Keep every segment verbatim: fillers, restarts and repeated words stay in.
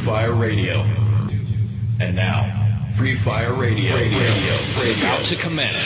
Fire Radio. And now, Free Fire Radio, Radio, Radio, Radio. About to commence.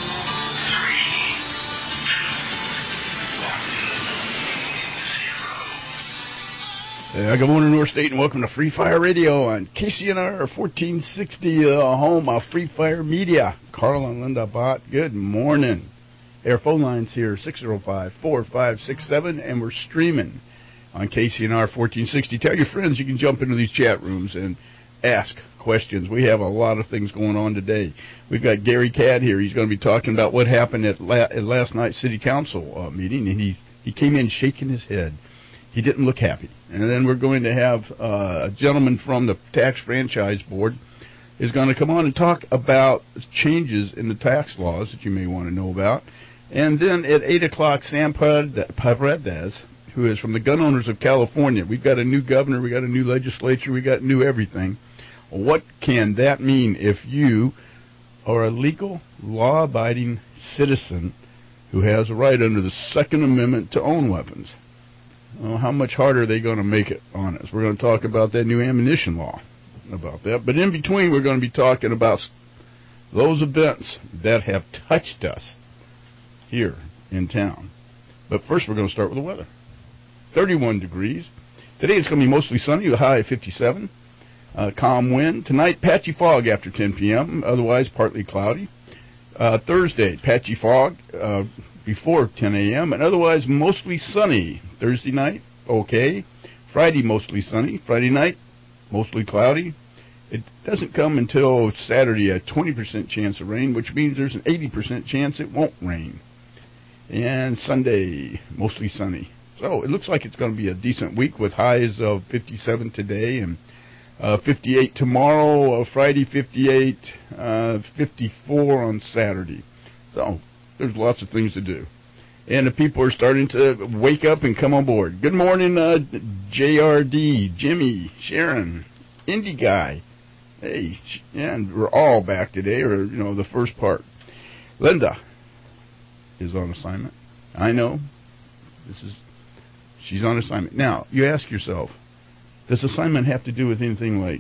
Uh, good morning, North State, and welcome to Free Fire Radio on K C N R fourteen sixty, uh, home of Free Fire Media. Carl and Linda Bott, good morning. Our phone lines here, six oh five, four five six seven, and we're streaming on K C N R fourteen sixty. Tell your friends you can jump into these chat rooms and ask questions. We have a lot of things going on today. We've got Gary Cadd here. He's going to be talking about what happened at, la- at last night's City Council uh, meeting, and he, he came in shaking his head. He didn't look happy. And then we're going to have uh, a gentleman from the Tax Franchise Board is going to come on and talk about changes in the tax laws that you may want to know about. And then at eight o'clock, Sam Paredes, who is from the Gun Owners of California. We've got a new governor. We've got a new legislature. We've got new everything. What can that mean if you are a legal, law-abiding citizen who has a right under the Second Amendment to own weapons? Well, how much harder are they going to make it on us? We're going to talk about that new ammunition law, about that. But in between, we're going to be talking about those events that have touched us here in town. But first, we're going to start with the weather. thirty-one degrees. Today it's going to be mostly sunny, the high of fifty-seven. Uh, calm wind. Tonight, patchy fog after ten p.m., otherwise partly cloudy. Uh, Thursday, patchy fog uh, before ten a.m., and otherwise mostly sunny. Thursday night, okay. Friday, mostly sunny. Friday night, mostly cloudy. It doesn't come until Saturday, a twenty percent chance of rain, which means there's an eighty percent chance it won't rain. And Sunday, mostly sunny. So it looks like it's going to be a decent week with highs of fifty-seven today and uh, fifty-eight tomorrow, uh, Friday fifty-eight, uh, fifty-four on Saturday. So there's lots of things to do. And the people are starting to wake up and come on board. Good morning, uh, J R D, Jimmy, Sharon, Indie Guy. Hey, and we're all back today, or, you know, the first part. Linda is on assignment. I know. This is, she's on assignment. Now, you ask yourself, does assignment have to do with anything like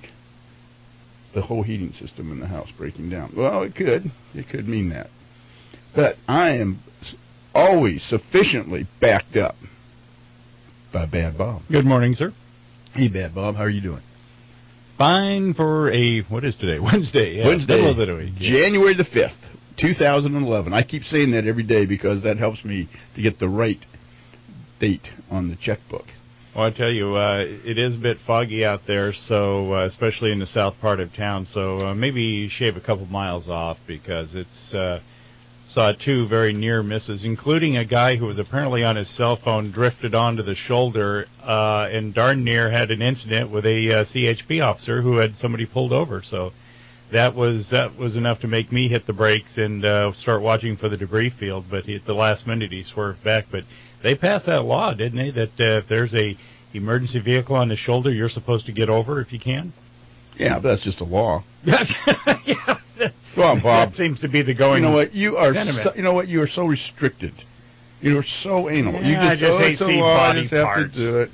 the whole heating system in the house breaking down? Well, it could. It could mean that. But I am always sufficiently backed up by Bad Bob. Good morning, sir. Hey, Bad Bob, how are you doing? Fine for a, what is today? Wednesday. Yeah, Wednesday, middle of the week, yeah. January the fifth, two thousand eleven. I keep saying that every day because that helps me to get the right date on the checkbook. Well, I tell you, uh, it is a bit foggy out there, so uh, especially in the south part of town, so uh, maybe shave a couple miles off because it's... Uh, saw two very near misses, including a guy who was apparently on his cell phone, drifted onto the shoulder, uh, and darn near had an incident with a uh, C H P officer who had somebody pulled over. So that was that was enough to make me hit the brakes and uh, start watching for the debris field. But he, at the last minute, he swerved back. But they passed that law, didn't they, that uh, if there's a emergency vehicle on the shoulder, you're supposed to get over if you can? Yeah, but that's just a law. yeah. Go on, Bob. That seems to be the going. You know what? You are. So, you know what? You are so restricted. You are so anal. Yeah, you just, I just oh, hate it's a see law, body I just have parts. to do it.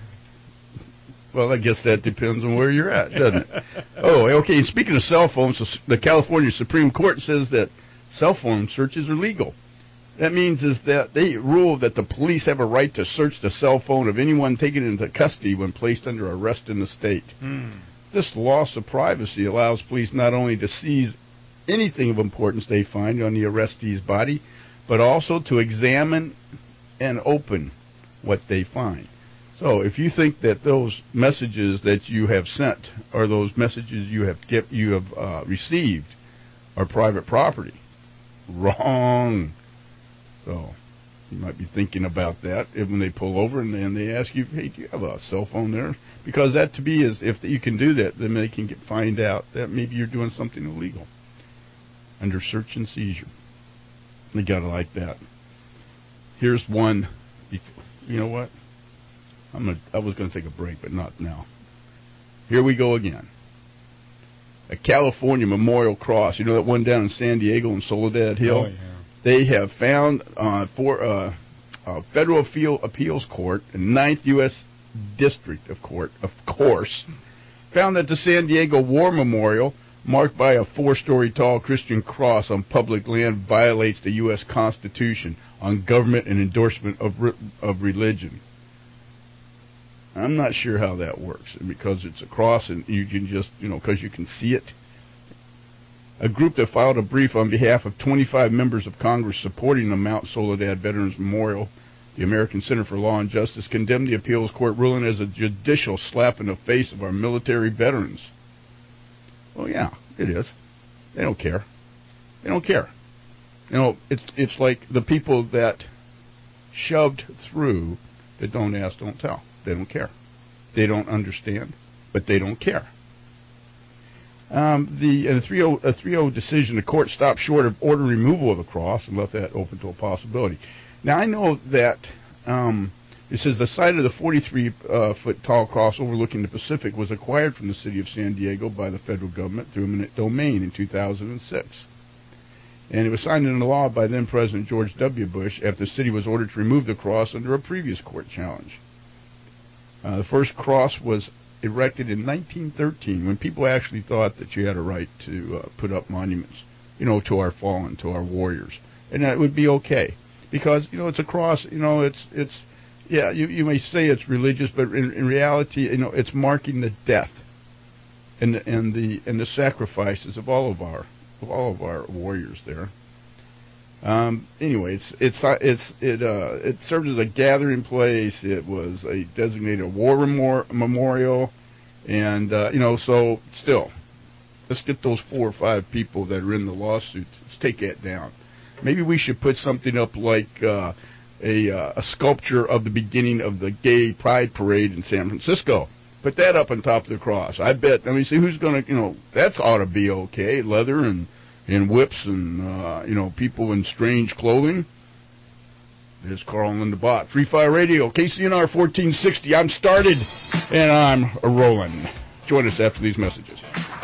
Well, I guess that depends on where you're at, doesn't it? Oh, okay. Speaking of cell phones, the California Supreme Court says that cell phone searches are legal. That means is that they rule that the police have a right to search the cell phone of anyone taken into custody when placed under arrest in the state. Hmm. This loss of privacy allows police not only to seize anything of importance they find on the arrestee's body, but also to examine and open what they find. So if you think that those messages that you have sent or those messages you have get, you have uh, received are private property, wrong. So you might be thinking about that when they pull over and, and they ask you, hey, do you have a cell phone there? Because that to me is, if you can do that, then they can get, find out that maybe you're doing something illegal under search and seizure. They got to like that. Here's one. You know what? I'm gonna, I was going to take a break, but not now. Here we go again. A California Memorial Cross. You know that one down in San Diego in Soledad Hill? Oh, yeah. They have found uh, for uh, uh, Federal Appeal, Appeals Court, in Ninth U S District of Court, of course, found that the San Diego War Memorial, marked by a four-story tall Christian cross on public land, violates the U S Constitution on government and endorsement of re- of religion. I'm not sure how that works, because it's a cross and you can just, you know, because you can see it. A group that filed a brief on behalf of twenty-five members of Congress supporting the Mount Soledad Veterans Memorial, the American Center for Law and Justice, condemned the appeals court ruling as a judicial slap in the face of our military veterans. Well, yeah, it is. They don't care. They don't care. You know, it's it's like the people that shoved through that don't ask, don't tell. They don't care. They don't understand, but they don't care. Um, the in a three oh decision, the court stopped short of ordering removal of the cross and left that open to a possibility. Now, I know that um, it says the site of the forty-three foot tall cross overlooking the Pacific was acquired from the city of San Diego by the federal government through eminent domain in two thousand six. And it was signed into law by then President George W. Bush after the city was ordered to remove the cross under a previous court challenge. Uh, the first cross was erected in nineteen thirteen, when people actually thought that you had a right to uh, put up monuments, you know, to our fallen, to our warriors, and that would be okay, because, you know, it's a cross. You know, it's it's yeah, you you may say it's religious, but in, in reality, you know, it's marking the death and the, and the and the sacrifices of all of our of all of our warriors there. Um, anyway, it's it's it's it uh, it served as a gathering place. It was a designated war remor- memorial, and uh, you know, so still, let's get those four or five people that are in the lawsuit. Let's take that down. Maybe we should put something up like uh, a uh, a sculpture of the beginning of the Gay Pride Parade in San Francisco. Put that up on top of the cross. I bet. I mean, see who's going to, you know, that's ought to be okay. Leather and. and whips and, uh, you know, people in strange clothing. There's Carl and Linda Bott. Free Fire Radio, K C N R fourteen sixty. I'm started, and I'm rolling. Join us after these messages.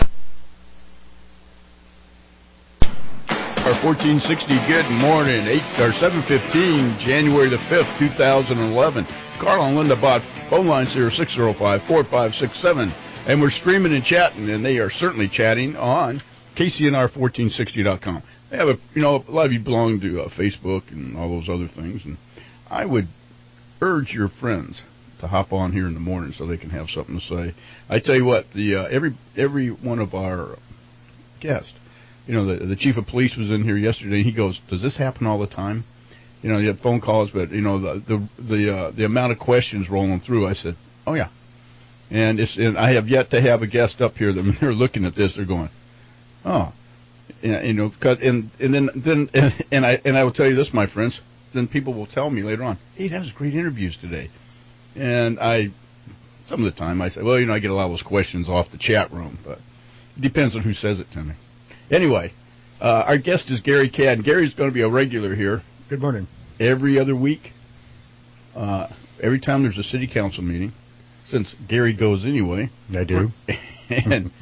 Our fourteen sixty, good morning. eight or seven fifteen, January the fifth, two thousand eleven. Carl and Linda Bott. Phone lines here, six oh five, four five six seven. And we're streaming and chatting, and they are certainly chatting on K C N R fourteen sixty dot com. They have a, you know, a lot of you belong to uh, Facebook and all those other things, and I would urge your friends to hop on here in the morning so they can have something to say. I tell you what, the uh, every every one of our guests, you know, the the chief of police was in here yesterday, and he goes, "Does this happen all the time?" You know, you have phone calls, but you know the the the, uh, the amount of questions rolling through. I said, "Oh yeah," and it's and I have yet to have a guest up here that when they're looking at this, they're going, "Oh, you know," cause, and and then then and, and I and I will tell you this, my friends. Then people will tell me later on, "Hey, that was great interviews today," and I, some of the time I say, "Well, you know, I get a lot of those questions off the chat room, but it depends on who says it to me." Anyway, uh, our guest is Gary Cadd. Gary's going to be a regular here. Good morning. Every other week, uh, every time there's a city council meeting, since Gary goes anyway. I do. And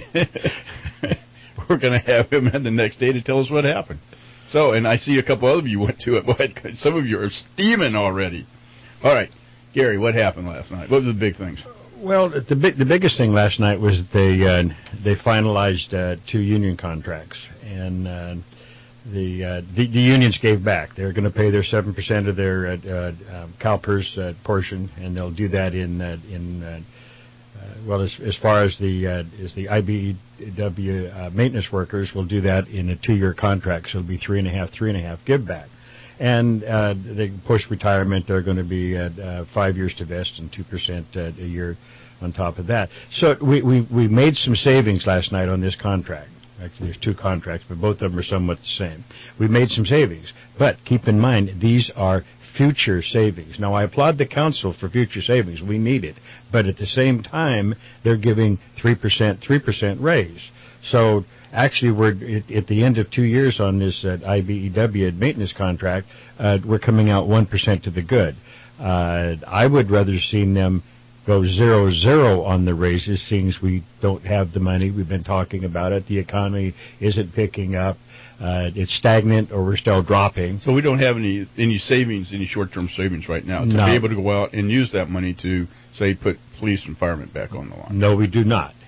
we're going to have him in the next day to tell us what happened. So, and I see a couple other of you went to it, but some of you are steaming already. All right, Gary, what happened last night? What were the big things? Well, the big, the biggest thing last night was they uh, they finalized uh, two union contracts, and uh, the, uh, the the unions gave back. They're going to pay their seven percent of their uh, uh, CalPERS uh, portion, and they'll do that in uh, in. Uh, Uh, well, as, as far as the uh, as the I B E W uh, maintenance workers, will do that in a two-year contract, so it'll be three and a half, three and a half give back, and uh, the post-retirement are going to be uh, uh, five years to vest and two percent uh, a year on top of that. So we, we we made some savings last night on this contract. Actually, there's two contracts, but both of them are somewhat the same. We made some savings, but keep in mind these are future savings. Now, I applaud the council for future savings. We need it. But at the same time, they're giving three percent, three percent raise. So actually, we're at, at the end of two years on this uh, I B E W maintenance contract, uh, we're coming out one percent to the good. Uh, I would rather seen them go zero zero on the raises, seeing as we don't have the money. We've been talking about it. The economy isn't picking up. Uh, it's stagnant, or we're still dropping. So we don't have any any savings, any short-term savings right now to no. be able to go out and use that money to, say, put police and firemen back on the line. No, we do not.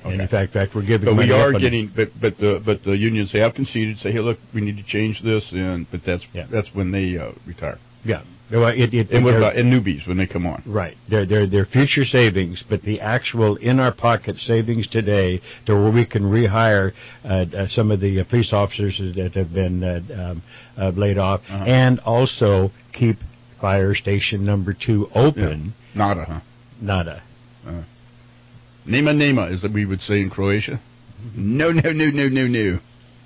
And in fact, fact we're giving. But we money are up getting, but but the but the unions they have conceded. Say, hey, look, we need to change this, and but that's Yeah. that's when they uh, retire. Yeah. Well, it, it, And what they're- about and newbies when they come on? Right. They're, they're, they're future savings, but the actual in-our-pocket savings today to where we can rehire uh, uh, some of the uh, police officers that have been uh, um, uh, laid off Uh-huh. and also keep fire station number two open. Yeah. Nada, huh? Nada. Uh, nema nema, as we would say in Croatia. No, no, no, no, no, no.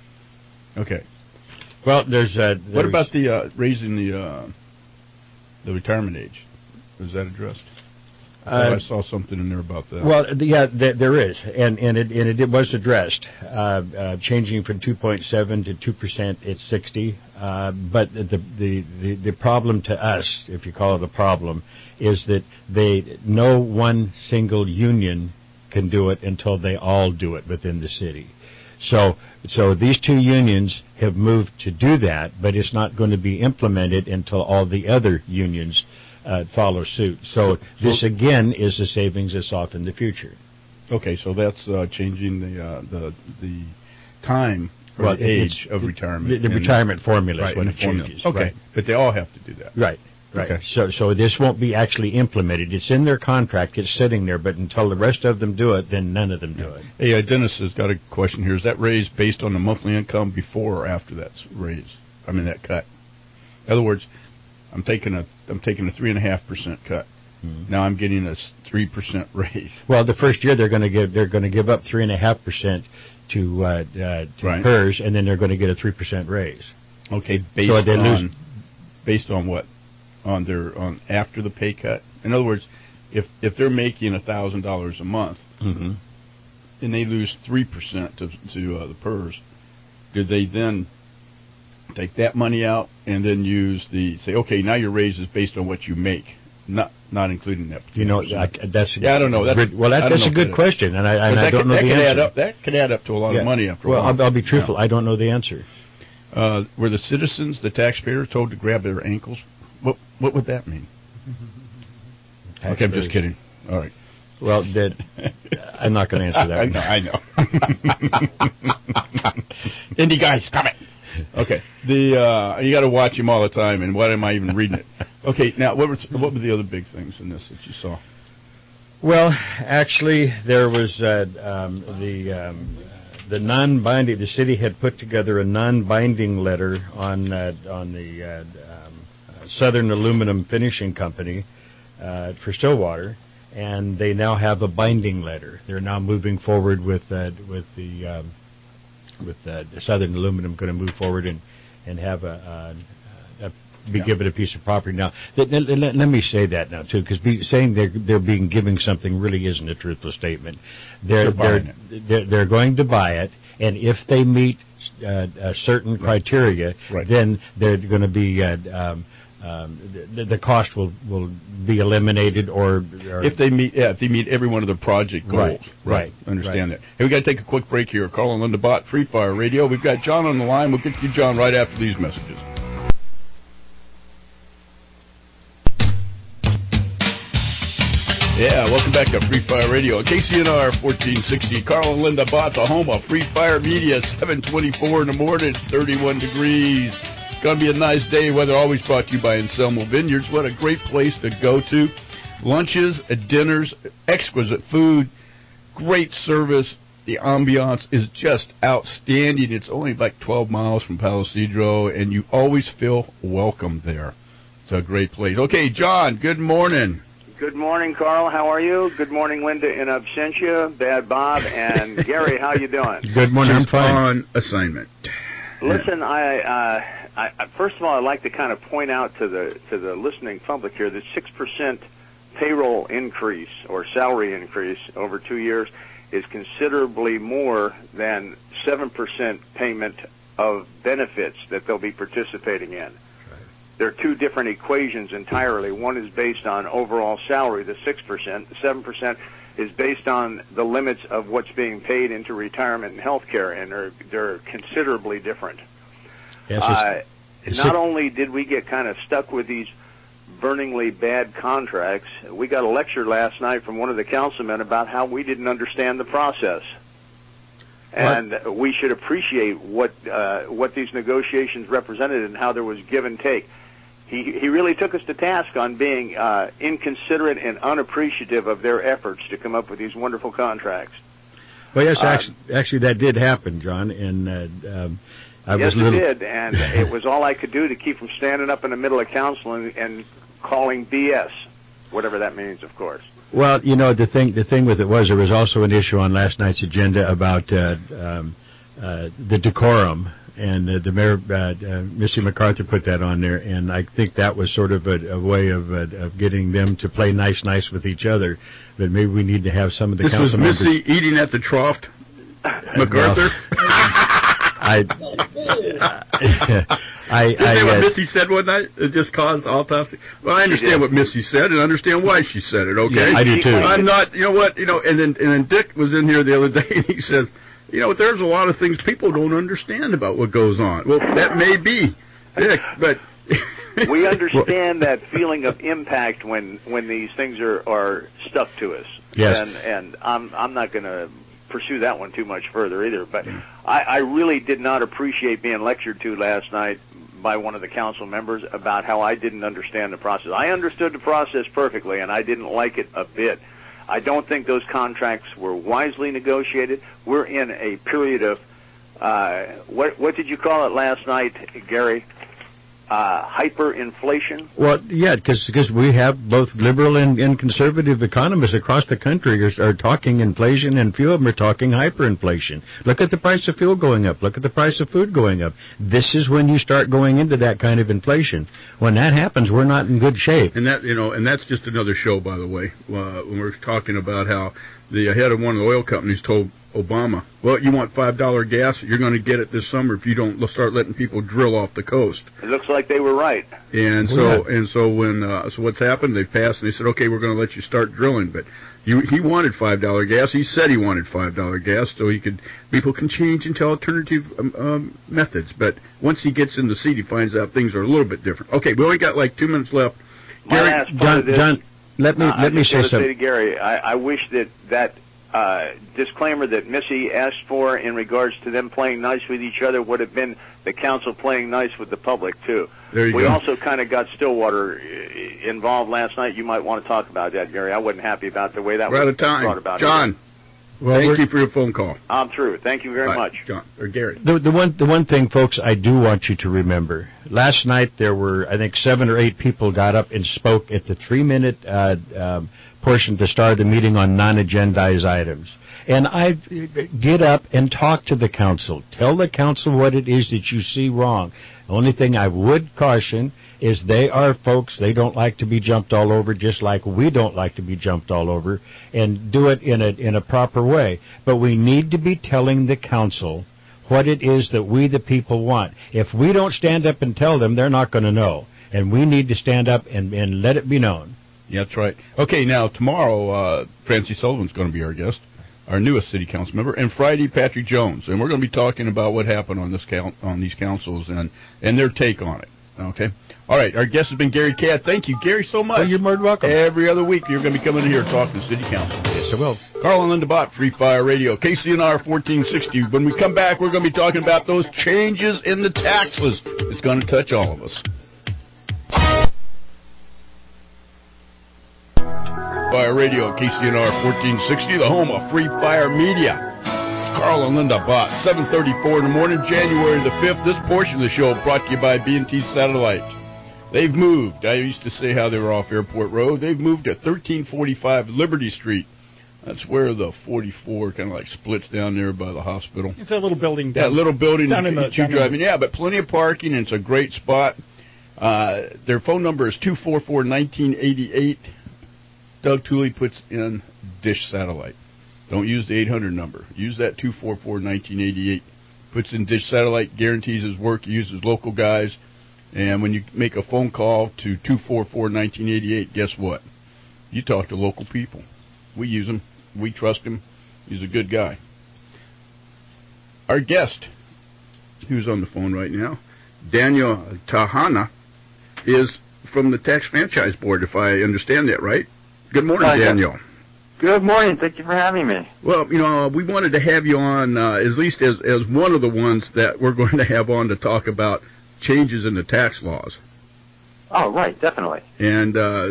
Okay. Well, there's... Uh, What there's- about the uh, raising the uh, the retirement age? Was that addressed? I, thought Uh, I saw something in there about that. Well, the, yeah, there, there is, and and it and it was addressed, uh, uh, changing from two point seven to two percent. It's sixty, uh, but the, the the the problem to us, if you call it a problem, is that they no one single union can do it until they all do it within the city. So so these two unions have moved to do that, but it's not going to be implemented until all the other unions Uh, follow suit. So, So- this again is a savings that's off in the future. Okay, so that's uh, changing the uh, the the time or Well, the it's- age of the- retirement. The, the and- retirement formula right, is when and it the formula. changes. Okay, Right. but they all have to do that. Right. Right. Okay. So, so this won't be actually implemented. It's in their contract. It's sitting there. But until the rest of them do it, then none of them do it. Hey, uh, Dennis has got a question here. Is that raised based on the monthly income before or after that's raised? I mean, that cut. In other words, I'm taking a I'm taking a three and a half percent cut. Mhm. Now I'm getting a three percent raise. Well, the first year they're going to give they're going to give up three and a half percent to uh, uh, to Right. PERS, and then they're going to get a three percent raise. Okay, based So they on lose- based on what? On their on after the pay cut. In other words, if if they're making a thousand dollars a month Mm-hmm. and they lose three percent to to uh, the PERS, do they then take that money out and then use the say? Okay, now your raise is based on what you make, not not including that. You know, percent. I, that's Yeah, I don't know. That's- well, that, I don't that's know a if good that- question, and I But and that I don't could, know that the could answer. add up. That could add up to a lot Yeah. of money after well, a while. I'll, I'll be truthful. I don't know the answer. Uh, were the citizens, the taxpayers, told to grab their ankles? What what would that mean? Okay, I'm just kidding. All right. Well, that I'm not going to answer that. I one. know, I know. Indie guy, stop it. Okay, the uh, you got to watch him all the time, and why am I even reading it? Okay, now what was what were the other big things in this that you saw? Well, actually, there was uh, um, the um, the non-binding. The city had put together a non-binding letter on uh, on the uh, um, Southern Aluminum Finishing Company uh, for Stillwater, and they now have a binding letter. They're now moving forward with uh, with the um, with uh, Southern Aluminum going to move forward and and have a, a, a be Yeah. given a piece of property. Now, let, let, let- let me say that now too, because saying they're they're being given something really isn't a truthful statement. They're They're buying they're, they're they're going to buy it, and if they meet uh, a certain criteria, Right. then they're going to be. Uh, um, um, the, the cost will, will be eliminated, or, or If they meet, yeah, if they meet every one of their project goals, Right, right, Understand that. Hey, we got to take a quick break here. Carl and Linda Bott, Free Fire Radio. We've got John on the line. We'll get to you, John, right after these messages. Yeah, welcome back to Free Fire Radio. K C N R fourteen sixty. Carl and Linda Bott, the home of Free Fire Media, seven twenty-four in the morning, thirty-one degrees. It's going to be a nice day. Weather always brought to you by Anselmo Vineyards. What a great place to go to. Lunches, dinners, exquisite food, great service. The ambiance is just outstanding. It's only like twelve miles from Palo Cedro, and you always feel welcome there. It's a great place. Okay, John, good morning. Good morning, Carl. How are you? Good morning, Linda in absentia, Bad Bob, and Gary. How you doing? good morning. I'm She's fine. on assignment. Listen, I, uh, I, I first of all, I'd like to kind of point out to the to the listening public here that six percent payroll increase or salary increase over two years is considerably more than seven percent payment of benefits that they'll be participating in. There are two different equations entirely. One is based on overall salary, the six percent. The seven percent is based on the limits of what's being paid into retirement and health care, and they're, they're considerably different. Yes, Uh, it's- not only did we get kind of stuck with these burningly bad contracts. We got a lecture last night from one of the councilmen about how we didn't understand the process. And what? we should appreciate what uh, what these negotiations represented and how there was give and take. He he really took us to task on being uh, inconsiderate and unappreciative of their efforts to come up with these wonderful contracts. Well, yes, uh, actually, actually that did happen, John, and uh, um, I yes, was a little... it did, and it was all I could do to keep from standing up in the middle of council and, and calling B S, whatever that means, of course. Well, you know, the thing the thing with it was there was also an issue on last night's agenda about uh, um, uh, the decorum, and uh, the mayor, uh, uh, Missy MacArthur, put that on there, and I think that was sort of a, a way of, uh, of getting them to play nice, nice with each other. But maybe we need to have some of the this council members... members... This was Missy eating at the trough, MacArthur? I, I, Isn't I, that what uh, Missy said one night? It just caused autopsy. Well, I understand what Missy said and understand why she said it. Okay, yeah, I do too. I'm not. You know what? You know, and then and then Dick was in here the other day and he says, you know, there's a lot of things people don't understand about what goes on. Well, that may be, Dick, but. We understand that feeling of impact when when these things are are stuck to us. Yes. And and I'm I'm not going to pursue that one too much further either. But I, I really did not appreciate being lectured to last night by one of the council members about how I didn't understand the process. I understood the process perfectly, and I didn't like it a bit. I don't think those contracts were wisely negotiated. We're in a period of, uh, what what did you call it last night, Gary? Uh, hyperinflation? Well, yeah, because we have both liberal and, and conservative economists across the country are, are talking inflation, and few of them are talking hyperinflation. Look at the price of fuel going up. Look at the price of food going up. This is when you start going into that kind of inflation. When that happens, we're not in good shape. And that, you know, and that's just another show, by the way, uh, when we're talking about how the head of one of the oil companies told Obama, well, you want five dollar gas, you're going to get it this summer if you don't start letting people drill off the coast. It looks like they were right. And so, oh, yeah. and so when, uh, so what's happened? They passed and they said, okay, we're going to let you start drilling, but you, he wanted five dollar gas. He said he wanted five dollar gas so he could, people can change into alternative um, um, methods. But once he gets in the seat, he finds out things are a little bit different. Okay, we only got like two minutes left. My Gary, last part John, of this, John, let me uh, let I me just say want to something. say to Gary, I, I wish that that uh, disclaimer that Missy asked for in regards to them playing nice with each other would have been the council playing nice with the public too. There you we go. also kind of got Stillwater involved last night. You might want to talk about that, Gary. I wasn't happy about the way that We're was out of time. brought about. John, Well, thank you for your phone call. I'm through. Thank you very Bye, much. John or Gary. The, the one the one thing, folks, I do want you to remember. Last night there were, I think, seven or eight people got up and spoke at the three-minute uh, um, portion to start the meeting on non-agendized items. And I get up and talk to the council. Tell the council what it is that you see wrong. The only thing I would caution is they are folks, they don't like to be jumped all over, just like we don't like to be jumped all over, and do it in a in a proper way. But we need to be telling the council what it is that we the people want. If we don't stand up and tell them, they're not going to know. And we need to stand up and, and let it be known. Yeah, that's right. Okay, now tomorrow, uh, Francie Sullivan's going to be our guest, our newest city council member, and Friday, Patrick Jones. And we're going to be talking about what happened on this count, on these councils and, and their take on it. Okay? All right, our guest has been Gary Catt. Thank you, Gary, so much. Well, you're more than welcome. Every other week, you're going to be coming in here talking to city council. Yes, I will. Carl and Linda Bott, Free Fire Radio, K C N R fourteen sixty. When we come back, we're going to be talking about those changes in the taxes. It's going to touch all of us. Fire Radio, K C N R fourteen sixty, the home of Free Fire Media. It's Carl and Linda Bott, seven thirty-four in the morning, January the fifth. This portion of the show brought to you by B and T Satellite. They've moved. I used to say how they were off Airport Road. They've moved to thirteen forty-five Liberty Street. That's where the forty-four kind of like splits down there by the hospital. It's that little building. That little building down in the, that you drive in. Yeah, but plenty of parking, and it's a great spot. Uh, their phone number is two four four, one nine eight eight. Doug Tooley puts in Dish Satellite. Don't use the eight hundred number. Use that two four four, one nine eight eight. Puts in Dish Satellite, guarantees his work. He uses local guys. And when you make a phone call to two four four, one nine eight eight, guess what? You talk to local people. We use him. We trust him. He's a good guy. Our guest, who's on the phone right now, Daniel Tahana, is from the Tax Franchise Board, if I understand that right. Good morning, Hi, Daniel. Good morning. Thank you for having me. Well, you know, we wanted to have you on uh, at least as, as one of the ones that we're going to have on to talk about changes in the tax laws. Oh, right, definitely. And uh,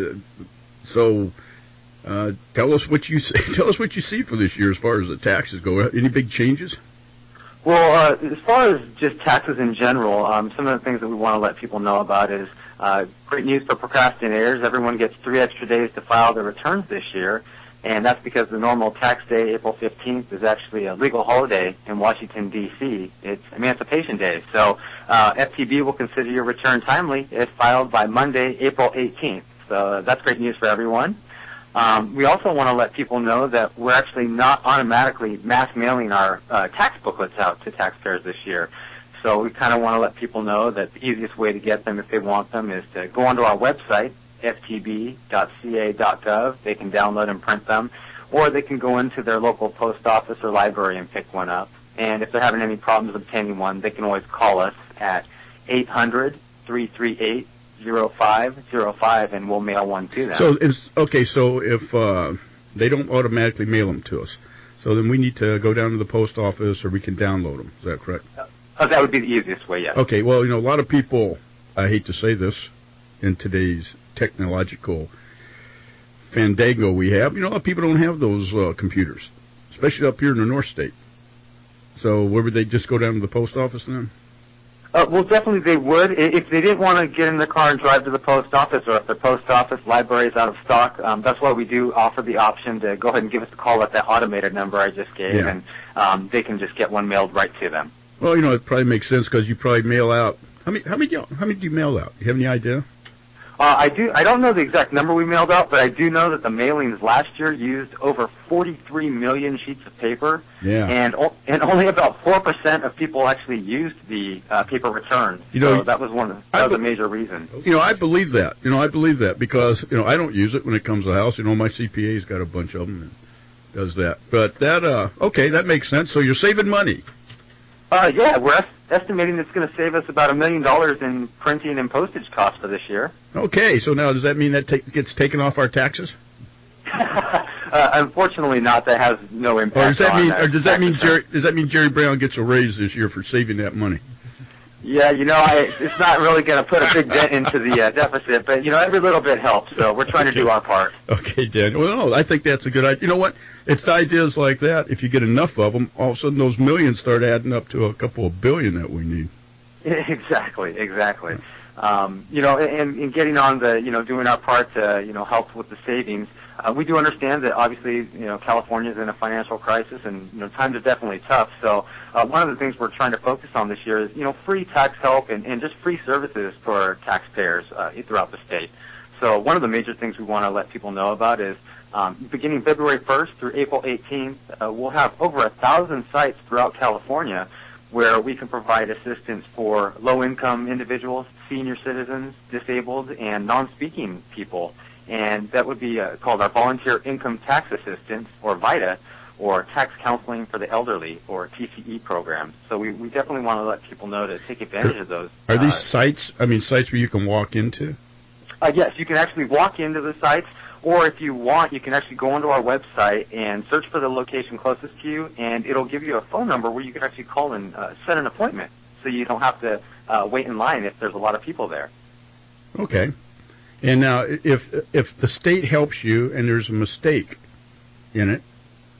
so, uh, tell us what you see, tell us what you see for this year as far as the taxes go. Any big changes? Well, uh, as far as just taxes in general, um, some of the things that we want to let people know about is uh, great news for procrastinators. Everyone gets three extra days to file their returns this year. And that's because the normal tax day, April fifteenth, is actually a legal holiday in Washington, D C It's Emancipation Day. So uh, F T B will consider your return timely if filed by Monday, April eighteenth. So that's great news for everyone. Um, we also want to let people know that we're actually not automatically mass mailing our uh, tax booklets out to taxpayers this year. So we kind of want to let people know that the easiest way to get them if they want them is to go onto our website, f t b dot c a dot gov. They can download and print them, or they can go into their local post office or library and pick one up. And if they're having any problems obtaining one, they can always call us at eight hundred, three three eight, zero five zero five, and we'll mail one to them. So, is, okay, so if uh, they don't automatically mail them to us, so then we need to go down to the post office or we can download them. Is that correct? Uh, that would be the easiest way, yes. Okay, well, you know, a lot of people, I hate to say this, in today's technological fandango we have, you know, a lot of people don't have those uh, computers, especially up here in the North State. So where would they just go down to the post office then? Uh, well, definitely they would. If they didn't want to get in the car and drive to the post office, or if the post office library is out of stock, um, that's why we do offer the option to go ahead and give us a call at that automated number I just gave, yeah. and um, they can just get one mailed right to them. Well, you know, it probably makes sense because you probably mail out. How many? How many? How many do you mail out? You have any idea? Uh, I do. I don't know the exact number we mailed out, but I do know that the mailings last year used over forty-three million sheets of paper, yeah. and and only about four percent of people actually used the uh, paper returns. You know, so that was one. Of, that I was be- a major reason. You know, I believe that. You know, I believe that because you know I don't use it when it comes to the house. You know, my C P A's got a bunch of them and does that. But that uh, okay, that makes sense. So you're saving money. Uh, yeah, we're est- estimating it's going to save us about a million dollars in printing and postage costs for this year. Okay, so now does that mean that ta- gets taken off our taxes? uh, unfortunately, not. That has no impact. Or does that on mean? that Or does that mean Jerry? Does that mean Jerry Brown gets a raise this year for saving that money? Yeah, you know, I, it's not really going to put a big dent into the uh, deficit, but you know, every little bit helps. So we're trying okay. to do our part. Okay, Dan. Well, no, I think that's a good idea. You know what? It's ideas like that. If you get enough of them, all of a sudden those millions start adding up to a couple of billion that we need. Exactly, exactly. Um, you know, and, and getting on the, you know, doing our part to, you know, help with the savings. Uh, we do understand that obviously, you know, California is in a financial crisis, and you know, times are definitely tough. So uh, one of the things we're trying to focus on this year is, you know, free tax help and, and just free services for taxpayers uh, throughout the state. So one of the major things we want to let people know about is, um, beginning February first through April eighteenth, uh, we'll have over a thousand sites throughout California where we can provide assistance for low-income individuals, senior citizens, disabled, and non-speaking people. And that would be uh, called our Volunteer Income Tax Assistance, or VITA, or Tax Counseling for the Elderly, or T C E programs. So we, we definitely want to let people know to take advantage of those. Are uh, these sites, I mean, sites where you can walk into? Uh, yes, you can actually walk into the sites, or if you want, you can actually go onto our website and search for the location closest to you, and it'll give you a phone number where you can actually call and uh, set an appointment, so you don't have to uh, wait in line if there's a lot of people there. Okay. And now, if if the state helps you and there's a mistake in it,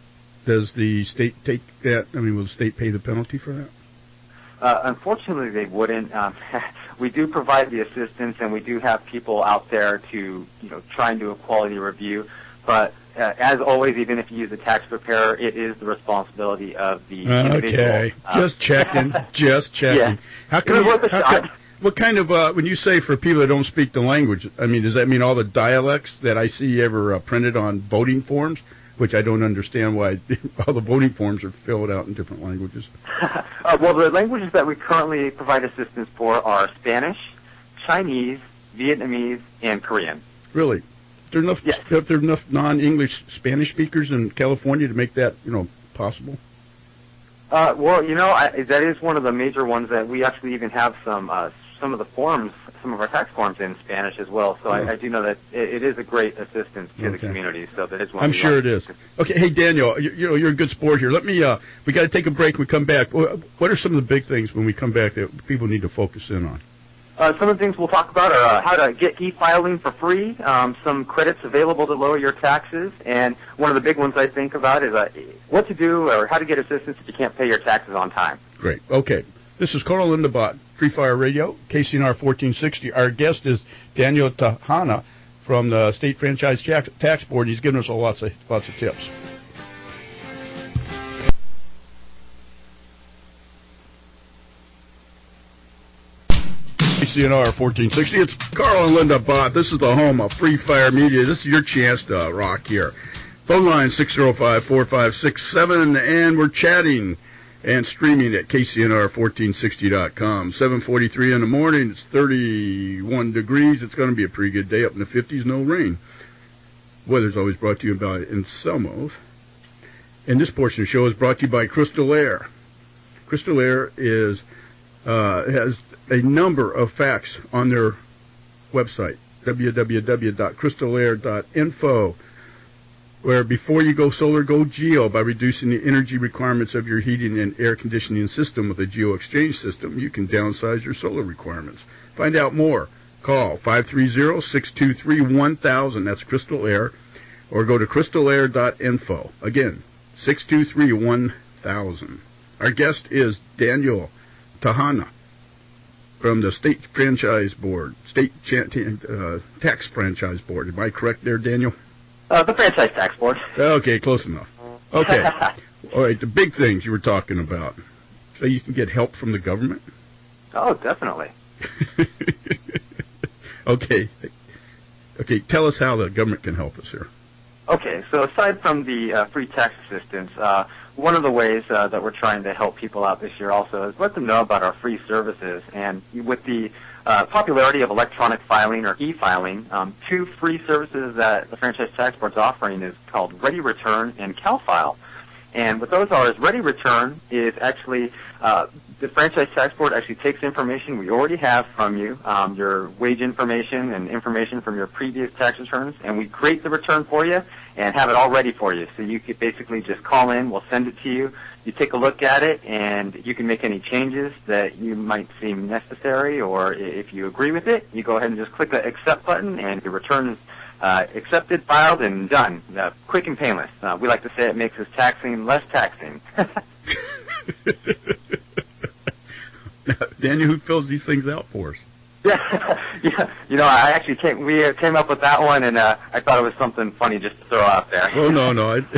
does the state take that? I mean, will the state pay the penalty for that? Uh, unfortunately, they wouldn't. Um, we do provide the assistance, and we do have people out there to, you know, try and do a quality review. But uh, as always, even if you use a tax preparer, it is the responsibility of the individual. Okay, uh, just checking, just checking. Yeah. How can It was you, worth a how shot. can, what kind of, uh, when you say for people that don't speak the language, I mean, does that mean all the dialects that I see ever uh, printed on voting forms, which I don't understand why all the voting forms are filled out in different languages? uh, well, the languages that we currently provide assistance for are Spanish, Chinese, Vietnamese, and Korean. Really? Are there enough, yes. Are there enough non-English Spanish speakers in California to make that, you know, possible? Uh, well, you know, I, that is one of the major ones that we actually even have some uh, some of the forms, some of our tax forms in Spanish as well. So I, I do know that it, it is a great assistance to okay. the community. So that is one. I'm sure like. it is. Okay, hey Daniel, you, you know you're a good sport here. Let me. Uh, we got to take a break. When we come back. What are some of the big things when we come back that people need to focus in on? Uh, some of the things we'll talk about are uh, how to get e-filing for free, um, some credits available to lower your taxes, and one of the big ones I think about is uh, what to do or how to get assistance if you can't pay your taxes on time. Great. Okay. This is Carl Lindabaugh, Free Fire Radio, K C N R fourteen sixty. Our guest is Daniel Tahana from the State Franchise Tax Board. He's given us a lots of lots of tips. K C N R fourteen sixty. It's Carl and Linda Bott. This is the home of Free Fire Media. This is your chance to rock here. Phone line six oh five, four five six seven, and we're chatting and streaming at K C N R fourteen sixty dot com. seven forty-three in the morning. It's thirty-one degrees. It's going to be a pretty good day up in the fifties. No rain. Weather's always brought to you by Anselmo's. And this portion of the show is brought to you by Crystal Air. Crystal Air is uh, has a number of facts on their website, w w w dot crystal air dot info, where before you go solar, go geo. By reducing the energy requirements of your heating and air conditioning system with a geo exchange system, you can downsize your solar requirements. Find out more. Call five three zero, six two three, one thousand. That's Crystal Air. Or go to crystal air dot info. Again, six two three, one thousand. Our guest is Daniel Tahana from the State Franchise Board, State uh, Tax Franchise Board. Am I correct there, Daniel? Uh, the Franchise Tax Board. Okay, close enough. Okay. All right, the big things you were talking about. So you can get help from the government? Oh, definitely. Okay. Okay, tell us how the government can help us here. Okay, so aside from the uh, free tax assistance, uh, one of the ways uh, that we're trying to help people out this year also is let them know about our free services. And with the uh, popularity of electronic filing or e-filing, um, two free services that the Franchise Tax Board is offering is called Ready Return and CalFile. And what those are is Ready Return is actually uh, the Franchise Tax Board actually takes information we already have from you, um, your wage information and information from your previous tax returns, and we create the return for you and have it all ready for you. So you could basically just call in, we'll send it to you, you take a look at it, and you can make any changes that you might seem necessary, or if you agree with it, you go ahead and just click the accept button, and your return is uh, accepted, filed, and done. Uh, quick and painless. Uh, we like to say it makes us taxing less taxing. Now, Daniel, who fills these things out for us? Yeah, yeah. You know, I actually came, we came up with that one, and uh, I thought it was something funny just to throw out there. Oh no, no. I,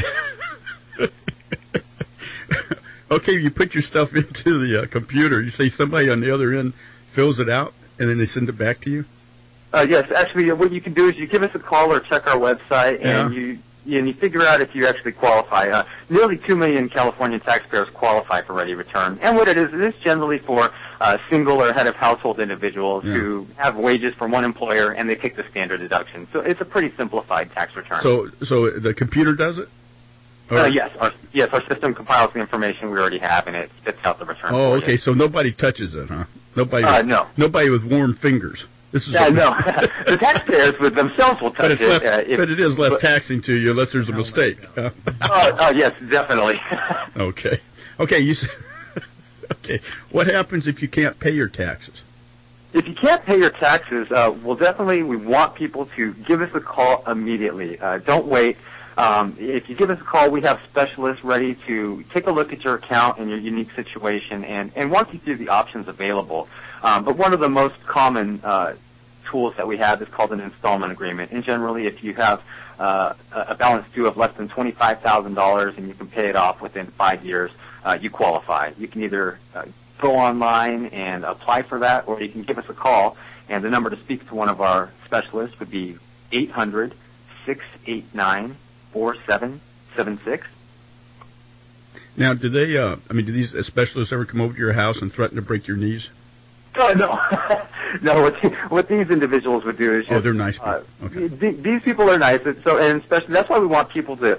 okay, you put your stuff into the uh, computer. You say somebody on the other end fills it out, and then they send it back to you. Uh, yes, actually, what you can do is you give us a call or check our website, yeah. and you. And you figure out if you actually qualify. Uh, nearly two million California taxpayers qualify for Ready Return. And what it is, it is generally for uh, single or head of household individuals yeah. who have wages from one employer, and they take the standard deduction. So it's a pretty simplified tax return. So so the computer does it? Uh, yes, our, yes, our system compiles the information we already have, and it spits out the return. Oh, for okay, you. so nobody touches it, huh? Nobody. Uh, no. Nobody with warm fingers. This is yeah, no. The taxpayers with themselves will touch but it's it. Less, uh, if, but it is less but, taxing to you unless there's a mistake. oh, oh, yes, definitely. Okay. Okay, you said, okay. What happens if you can't pay your taxes? If you can't pay your taxes, uh, well, definitely we want people to give us a call immediately. Uh, don't wait. Um, if you give us a call, we have specialists ready to take a look at your account and your unique situation and, and walk you through the options available. Um, but one of the most common uh, tools that we have is called an installment agreement. And generally, if you have uh, a balance due of less than twenty-five thousand dollars and you can pay it off within five years, uh, you qualify. You can either uh, go online and apply for that, or you can give us a call. And the number to speak to one of our specialists would be eight hundred, six eight nine, four seven seven six. Now, do they, uh, I mean, do these specialists ever come over to your house and threaten to break your knees? Oh, no. No, what, the, what these individuals would do is just... Oh, they're nice people. Uh, okay. th- these people are nice, and so, and especially, that's why we want people to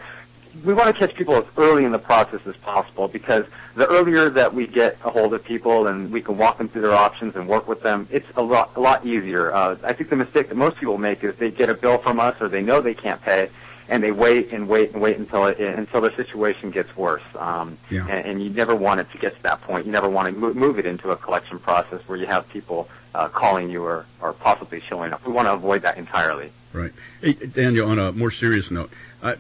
we want to catch people as early in the process as possible, because the earlier that we get a hold of people and we can walk them through their options and work with them, it's a lot a lot easier. Uh, I think the mistake that most people make is they get a bill from us or they know they can't pay, and they wait and wait and wait until it, until the situation gets worse. Um, yeah. and, and you never want it to get to that point. You never want to move, move it into a collection process where you have people uh, calling you or, or possibly showing up. We want to avoid that entirely. Right. Hey, Daniel, on a more serious note, I,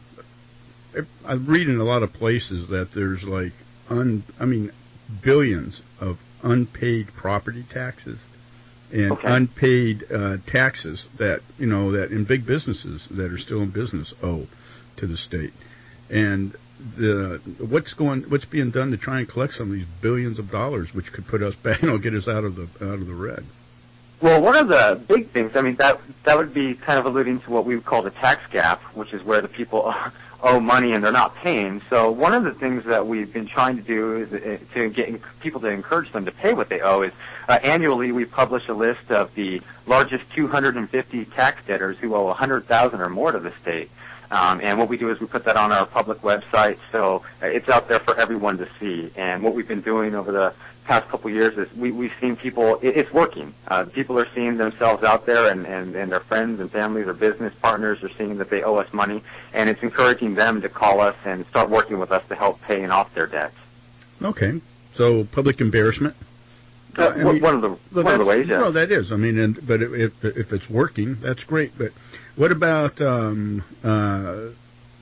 I'm reading a lot of places that there's like, un, I mean, billions of unpaid property taxes and okay. unpaid uh, taxes that, you know, that in big businesses that are still in business owe to the state. And the what's going, what's being done to try and collect some of these billions of dollars, which could put us back, you know, get us out of the out of the red. Well, one of the big things, I mean, that that would be kind of alluding to what we would call the tax gap, which is where the people owe money and they're not paying. So one of the things that we've been trying to do is uh, to get people to encourage them to pay what they owe is uh, annually we publish a list of the largest two hundred fifty tax debtors who owe one hundred thousand dollars or more to the state. Um, and what we do is we put that on our public website, so it's out there for everyone to see. And what we've been doing over the past couple of years is we, we've seen people, it, it's working. Uh, people are seeing themselves out there, and, and, and their friends and families or business partners are seeing that they owe us money, and it's encouraging them to call us and start working with us to help paying off their debts. Okay. So public embarrassment? Uh, I mean, one of the well, one of the ways, yeah. Well, that is. I mean, and, but if if it's working, that's great. But what about? Um, uh,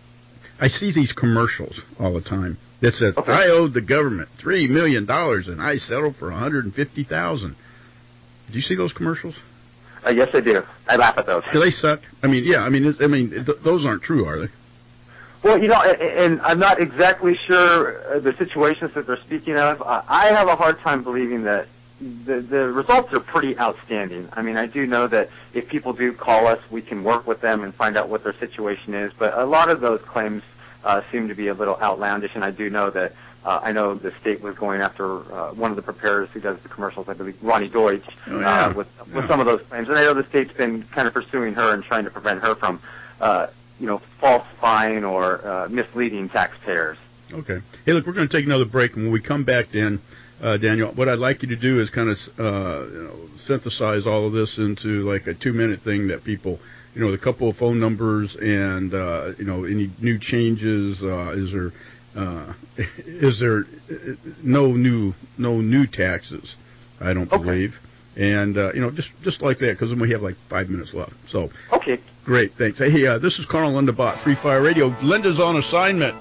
I see these commercials all the time that says, okay. "I owed the government three million dollars and I settled for one hundred and fifty thousand." Do you see those commercials? Uh, yes, I do. I laugh at those. Do they suck? I mean, yeah. I mean, it's, I mean, th- those aren't true, are they? Well, you know, and I'm not exactly sure the situations that they're speaking of. I have a hard time believing that the, the results are pretty outstanding. I mean, I do know that if people do call us, we can work with them and find out what their situation is. But a lot of those claims uh, seem to be a little outlandish, and I do know that uh, I know the state was going after uh, one of the preparers who does the commercials, I believe, Ronnie Deutsch, oh, yeah. uh, with, with yeah. some of those claims. And I know the state's been kind of pursuing her and trying to prevent her from uh, you know, falsifying or uh, misleading taxpayers. Okay. Hey, look, we're going to take another break, and when we come back, Dan, uh, Daniel, what I'd like you to do is kind of uh, you know, synthesize all of this into like a two-minute thing that people, you know, a couple of phone numbers and uh, you know, any new changes. Uh, is there uh, is there no new no new taxes? I don't okay. believe. And, uh, you know, just, just like that, because then we have like five minutes left. So, okay. Great, thanks. Hey, uh, this is Carl Lindabot, Free Fire Radio. Linda's on assignment,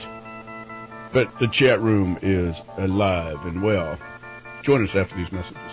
but the chat room is alive and well. Join us after these messages.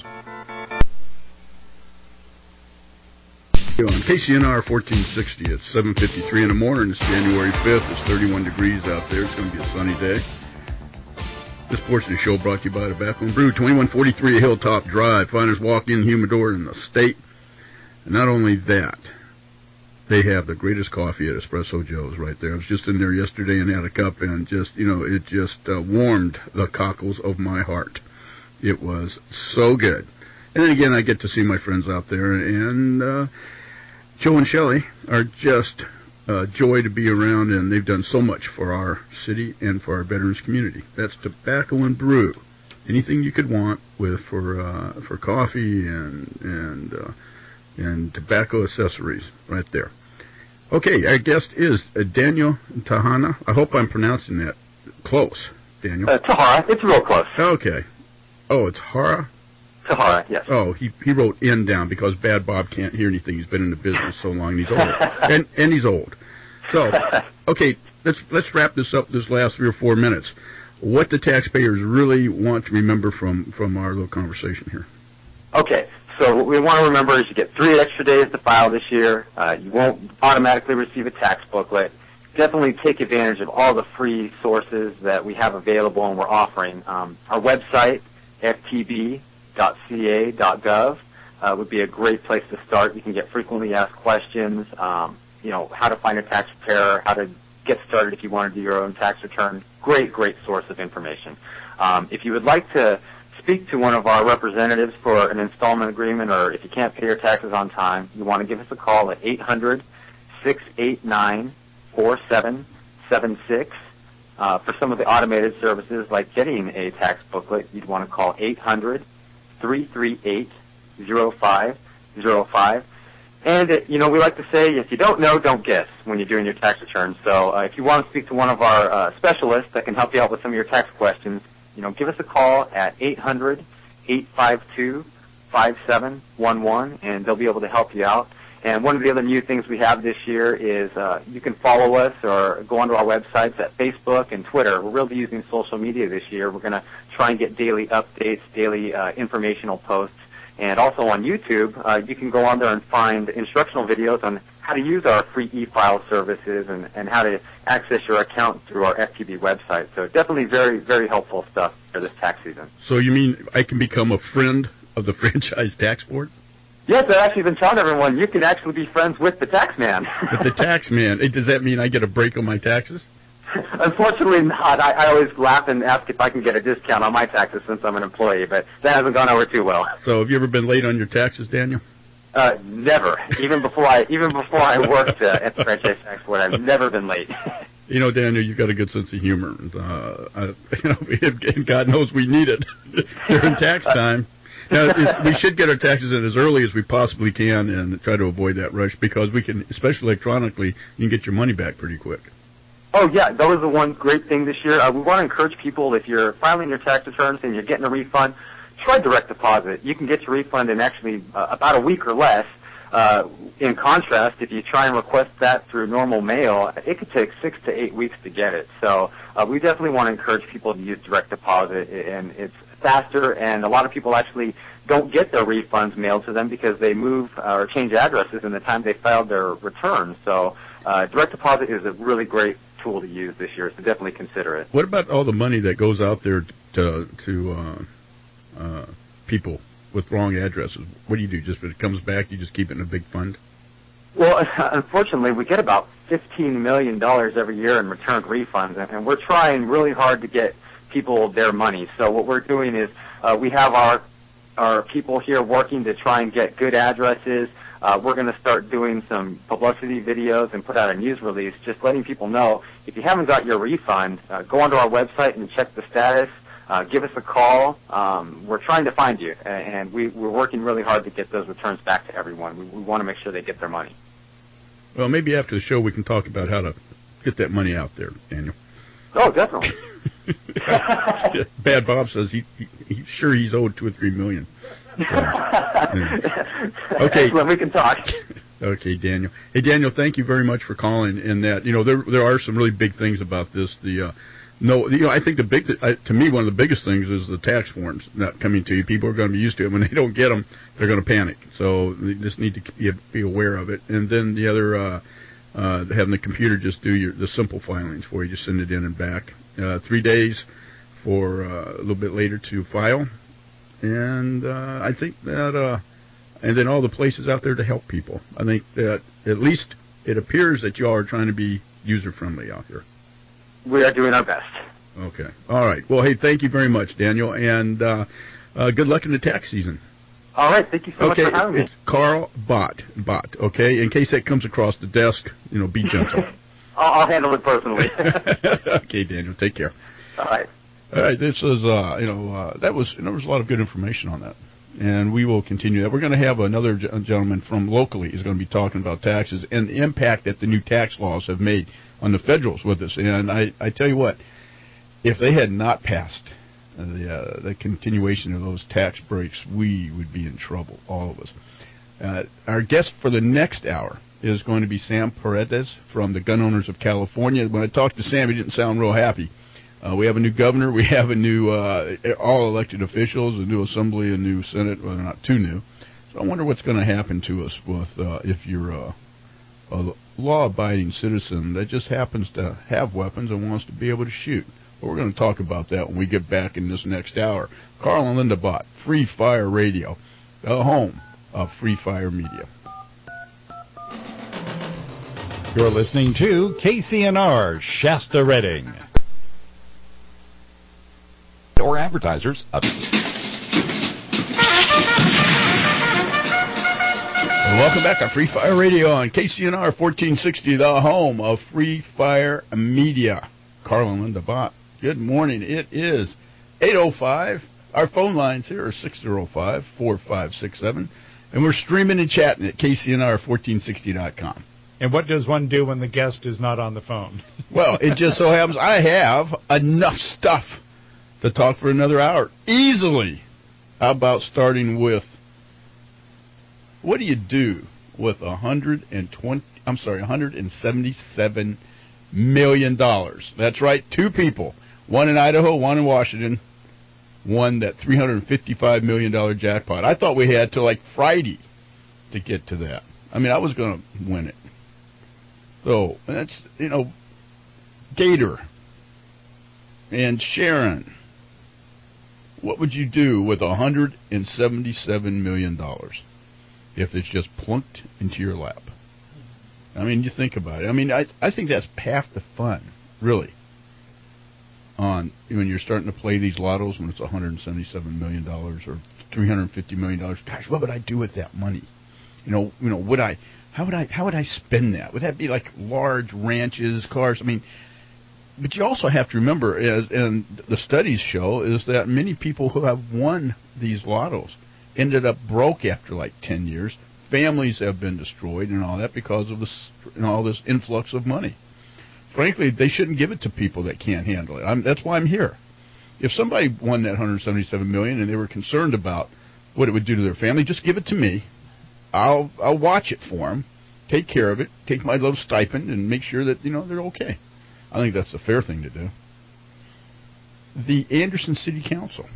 On K C N R fourteen sixty at seven fifty-three in the morning. It's January fifth. It's thirty-one degrees out there. It's going to be a sunny day. This portion of the show brought to you by Tobacco and Brew, twenty-one forty-three Hilltop Drive, finest walk-in humidor in the state. And not only that, they have the greatest coffee at Espresso Joe's right there. I was just in there yesterday and had a cup, and just, you know, it just uh, warmed the cockles of my heart. It was so good. And then again, I get to see my friends out there, and uh, Joe and Shelley are just Uh, joy to be around, and they've done so much for our city and for our veterans community. That's Tobacco and Brew. Anything you could want with for uh, for coffee and and uh, and tobacco accessories, right there. Okay, our guest is uh, Daniel Tahana. I hope I'm pronouncing that close, Daniel. Uh, Tahara, it's real close. Okay. Oh, it's Hara. Tahara, yes. Oh, he he wrote N down because Bad Bob can't hear anything. He's been in the business so long, and he's old. and and he's old. So, okay, let's let's wrap this up this last three or four minutes. What the taxpayers really want to remember from, from our little conversation here. Okay, so what we want to remember is you get three extra days to file this year. Uh, you won't automatically receive a tax booklet. Definitely take advantage of all the free sources that we have available and we're offering. Um, our website, f t b dot c a dot gov, uh, would be a great place to start. You can get frequently asked questions, um, you know, how to find a tax preparer, how to get started if you want to do your own tax return. Great, great source of information. Um, if you would like to speak to one of our representatives for an installment agreement, or if you can't pay your taxes on time, you want to give us a call at eight hundred, six eight nine, four seven seven six. Uh, for some of the automated services, like getting a tax booklet, you'd want to call eight hundred, three three eight, zero five zero five. And, uh, you know, we like to say, if you don't know, don't guess when you're doing your tax return. So uh, if you want to speak to one of our uh, specialists that can help you out with some of your tax questions, you know, give us a call at eight hundred, eight five two, five seven one one, and they'll be able to help you out. And one of the other new things we have this year is uh, you can follow us or go onto our websites at Facebook and Twitter. We're really using social media this year. We're going to try and get daily updates, daily uh, informational posts. And also on YouTube, uh, you can go on there and find instructional videos on how to use our free e-file services and, and how to access your account through our F T B website. So definitely very, very helpful stuff for this tax season. So you mean I can become a friend of the Franchise Tax Board? Yes, I've actually been telling everyone you can actually be friends with the tax man. With the tax man. Does that mean I get a break on my taxes? Unfortunately not. I, I always laugh and ask if I can get a discount on my taxes since I'm an employee, but that hasn't gone over too well. So have you ever been late on your taxes, Daniel? Uh, never. Even before I even before I worked uh, at the Franchise Tax Board, I've never been late. You know, Daniel, you've got a good sense of humor. Uh, I, you know, and God knows we need it during tax time. Now, it, we should get our taxes in as early as we possibly can and try to avoid that rush because we can, especially electronically, you can get your money back pretty quick. Oh, yeah, that was the one great thing this year. Uh, we want to encourage people, if you're filing your tax returns and you're getting a refund, try direct deposit. You can get your refund in actually uh, about a week or less. Uh, in contrast, if you try and request that through normal mail, it could take six to eight weeks to get it. So uh, we definitely want to encourage people to use direct deposit, and it's faster, and a lot of people actually don't get their refunds mailed to them because they move uh, or change addresses in the time they filed their return. So uh, direct deposit is a really great tool to use this year, so definitely consider it. What about all the money that goes out there to, to uh, uh, people with wrong addresses? What do you do? Just when it comes back, you just keep it in a big fund? Well, unfortunately, we get about fifteen million dollars every year in returned refunds, and we're trying really hard to get people their money. So what we're doing is uh, we have our our people here working to try and get good addresses. Uh, we're going to start doing some publicity videos and put out a news release just letting people know if you haven't got your refund, uh, go onto our website and check the status. Uh, give us a call. Um, we're trying to find you, and we, we're working really hard to get those returns back to everyone. We, we want to make sure they get their money. Well, maybe after the show we can talk about how to get that money out there, Daniel. Oh, definitely. Bad Bob says he, he he's sure he's owed two or three million. So, yeah. Okay, excellent. We can talk. Okay, Daniel. Hey, Daniel, thank you very much for calling. And that, you know, there there are some really big things about this. The uh, no, you know, I think the big th- I, to me one of the biggest things is the tax forms not coming to you. People are going to be used to it. When they don't get them, they're going to panic. So they just need to be, be aware of it. And then the other. Uh, Uh, having the computer just do your the simple filings for you, just send it in and back. Uh, three days for uh, a little bit later to file, and uh, I think that, uh, and then all the places out there to help people. I think that at least it appears that you all are trying to be user friendly out here. We are doing our best. Okay, all right. Well, hey, thank you very much, Daniel, and uh, uh, good luck in the tax season. All right, thank you so okay, much for having me. It's Carl Bott. Bott. Okay, in case that comes across the desk, you know, be gentle. I'll, I'll handle it personally. Okay, Daniel, take care. All right. All right, this is, uh, you know, uh, that was, there was a lot of good information on that, and we will continue that. We're going to have another g- gentleman from locally is going to be talking about taxes and the impact that the new tax laws have made on the federals with us. And I, I tell you what, if they had not passed the, uh, the continuation of those tax breaks, we would be in trouble, all of us. Uh, our guest for the next hour is going to be Sam Paredes from the Gun Owners of California. When I talked to Sam, he didn't sound real happy. Uh, we have a new governor. We have a new, uh, all elected officials, a new assembly, a new Senate. Well, they're not too new. So I wonder what's going to happen to us with uh, if you're a, a law-abiding citizen that just happens to have weapons and wants to be able to shoot. Well, we're going to talk about that when we get back in this next hour. Carl and Linda Bott, Free Fire Radio, the home of Free Fire Media. You're listening to K C N R Shasta Redding. Or advertisers up. Welcome back to Free Fire Radio on K C N R fourteen sixty, the home of Free Fire Media. Carl and Linda Bott. Good morning. It is eight oh five. Our phone lines here are six oh five, four five six seven. And we're streaming and chatting at K C N R fourteen sixty dot com. And what does one do when the guest is not on the phone? Well, it just so happens I have enough stuff to talk for another hour. Easily. How about starting with, what do you do with one hundred twenty, I'm sorry, one hundred seventy-seven million dollars? That's right, two people. One in Idaho, one in Washington, won that three hundred fifty-five million dollars jackpot. I thought we had till like Friday to get to that. I mean, I was going to win it. So, that's, you know, Gator and Sharon, what would you do with one hundred seventy-seven million dollars if it's just plunked into your lap? I mean, you think about it. I mean, I I think that's half the fun, really, on when you're starting to play these lottos when it's one hundred seventy-seven million dollars or three hundred fifty million dollars. Gosh, what would I do with that money? You know, you know, would I? How would I? How would I spend that? Would that be like large ranches, cars? I mean, but you also have to remember, as, and the studies show, is that many people who have won these lottos ended up broke after like ten years. Families have been destroyed and all that because of this, you know, all this influx of money. Frankly, they shouldn't give it to people that can't handle it. I'm, that's why I'm here. If somebody won that one hundred seventy-seven million dollars and they were concerned about what it would do to their family, just give it to me. I'll I'll watch it for them, take care of it, take my little stipend, and make sure that, you know, they're okay. I think that's the fair thing to do. The Anderson City Council.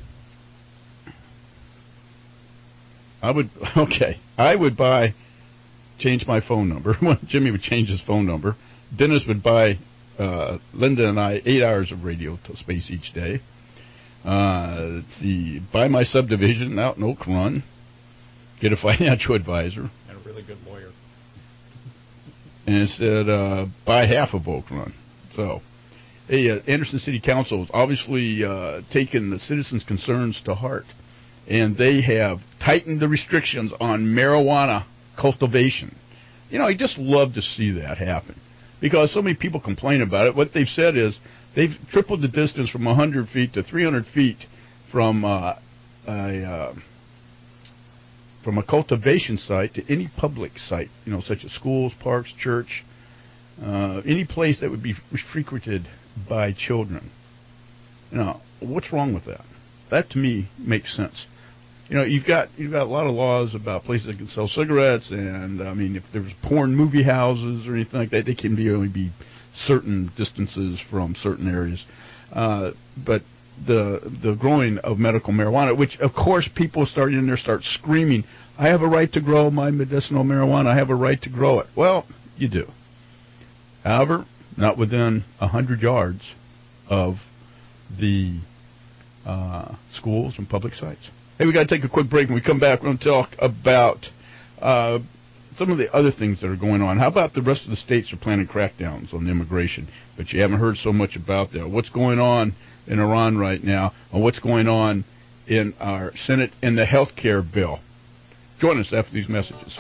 I would, okay, I would buy, change my phone number. Jimmy would change his phone number. Dennis would buy uh, Linda and I eight hours of radio space each day. Uh, let's see, buy my subdivision out in Oak Run. Get a financial advisor. And a really good lawyer. And it said, uh, buy half of Oak Run. So, hey, uh, Anderson City Council has obviously uh, taken the citizens' concerns to heart. And they have tightened the restrictions on marijuana cultivation. You know, I just love to see that happen. Because so many people complain about it. What they've said is they've tripled the distance from one hundred feet to three hundred feet from uh, a... Uh, from a cultivation site to any public site, you know, such as schools, parks, church, uh, any place that would be frequented by children. You know, what's wrong with that? That to me makes sense. You know, you've got you've got a lot of laws about places that can sell cigarettes, and I mean, if there's porn movie houses or anything like that, they can be only be certain distances from certain areas. Uh, but the the growing of medical marijuana, which of course people starting in there start screaming, I have a right to grow my medicinal marijuana, I have a right to grow it. Well, you do. However, not within a hundred yards of the uh, schools and public sites. Hey, we got to take a quick break. When we come back, we're going to talk about uh, some of the other things that are going on. How about the rest of the states are planning crackdowns on immigration, but you haven't heard so much about that. What's going on in Iran right now, and what's going on in our Senate in the health care bill. Join us after these messages.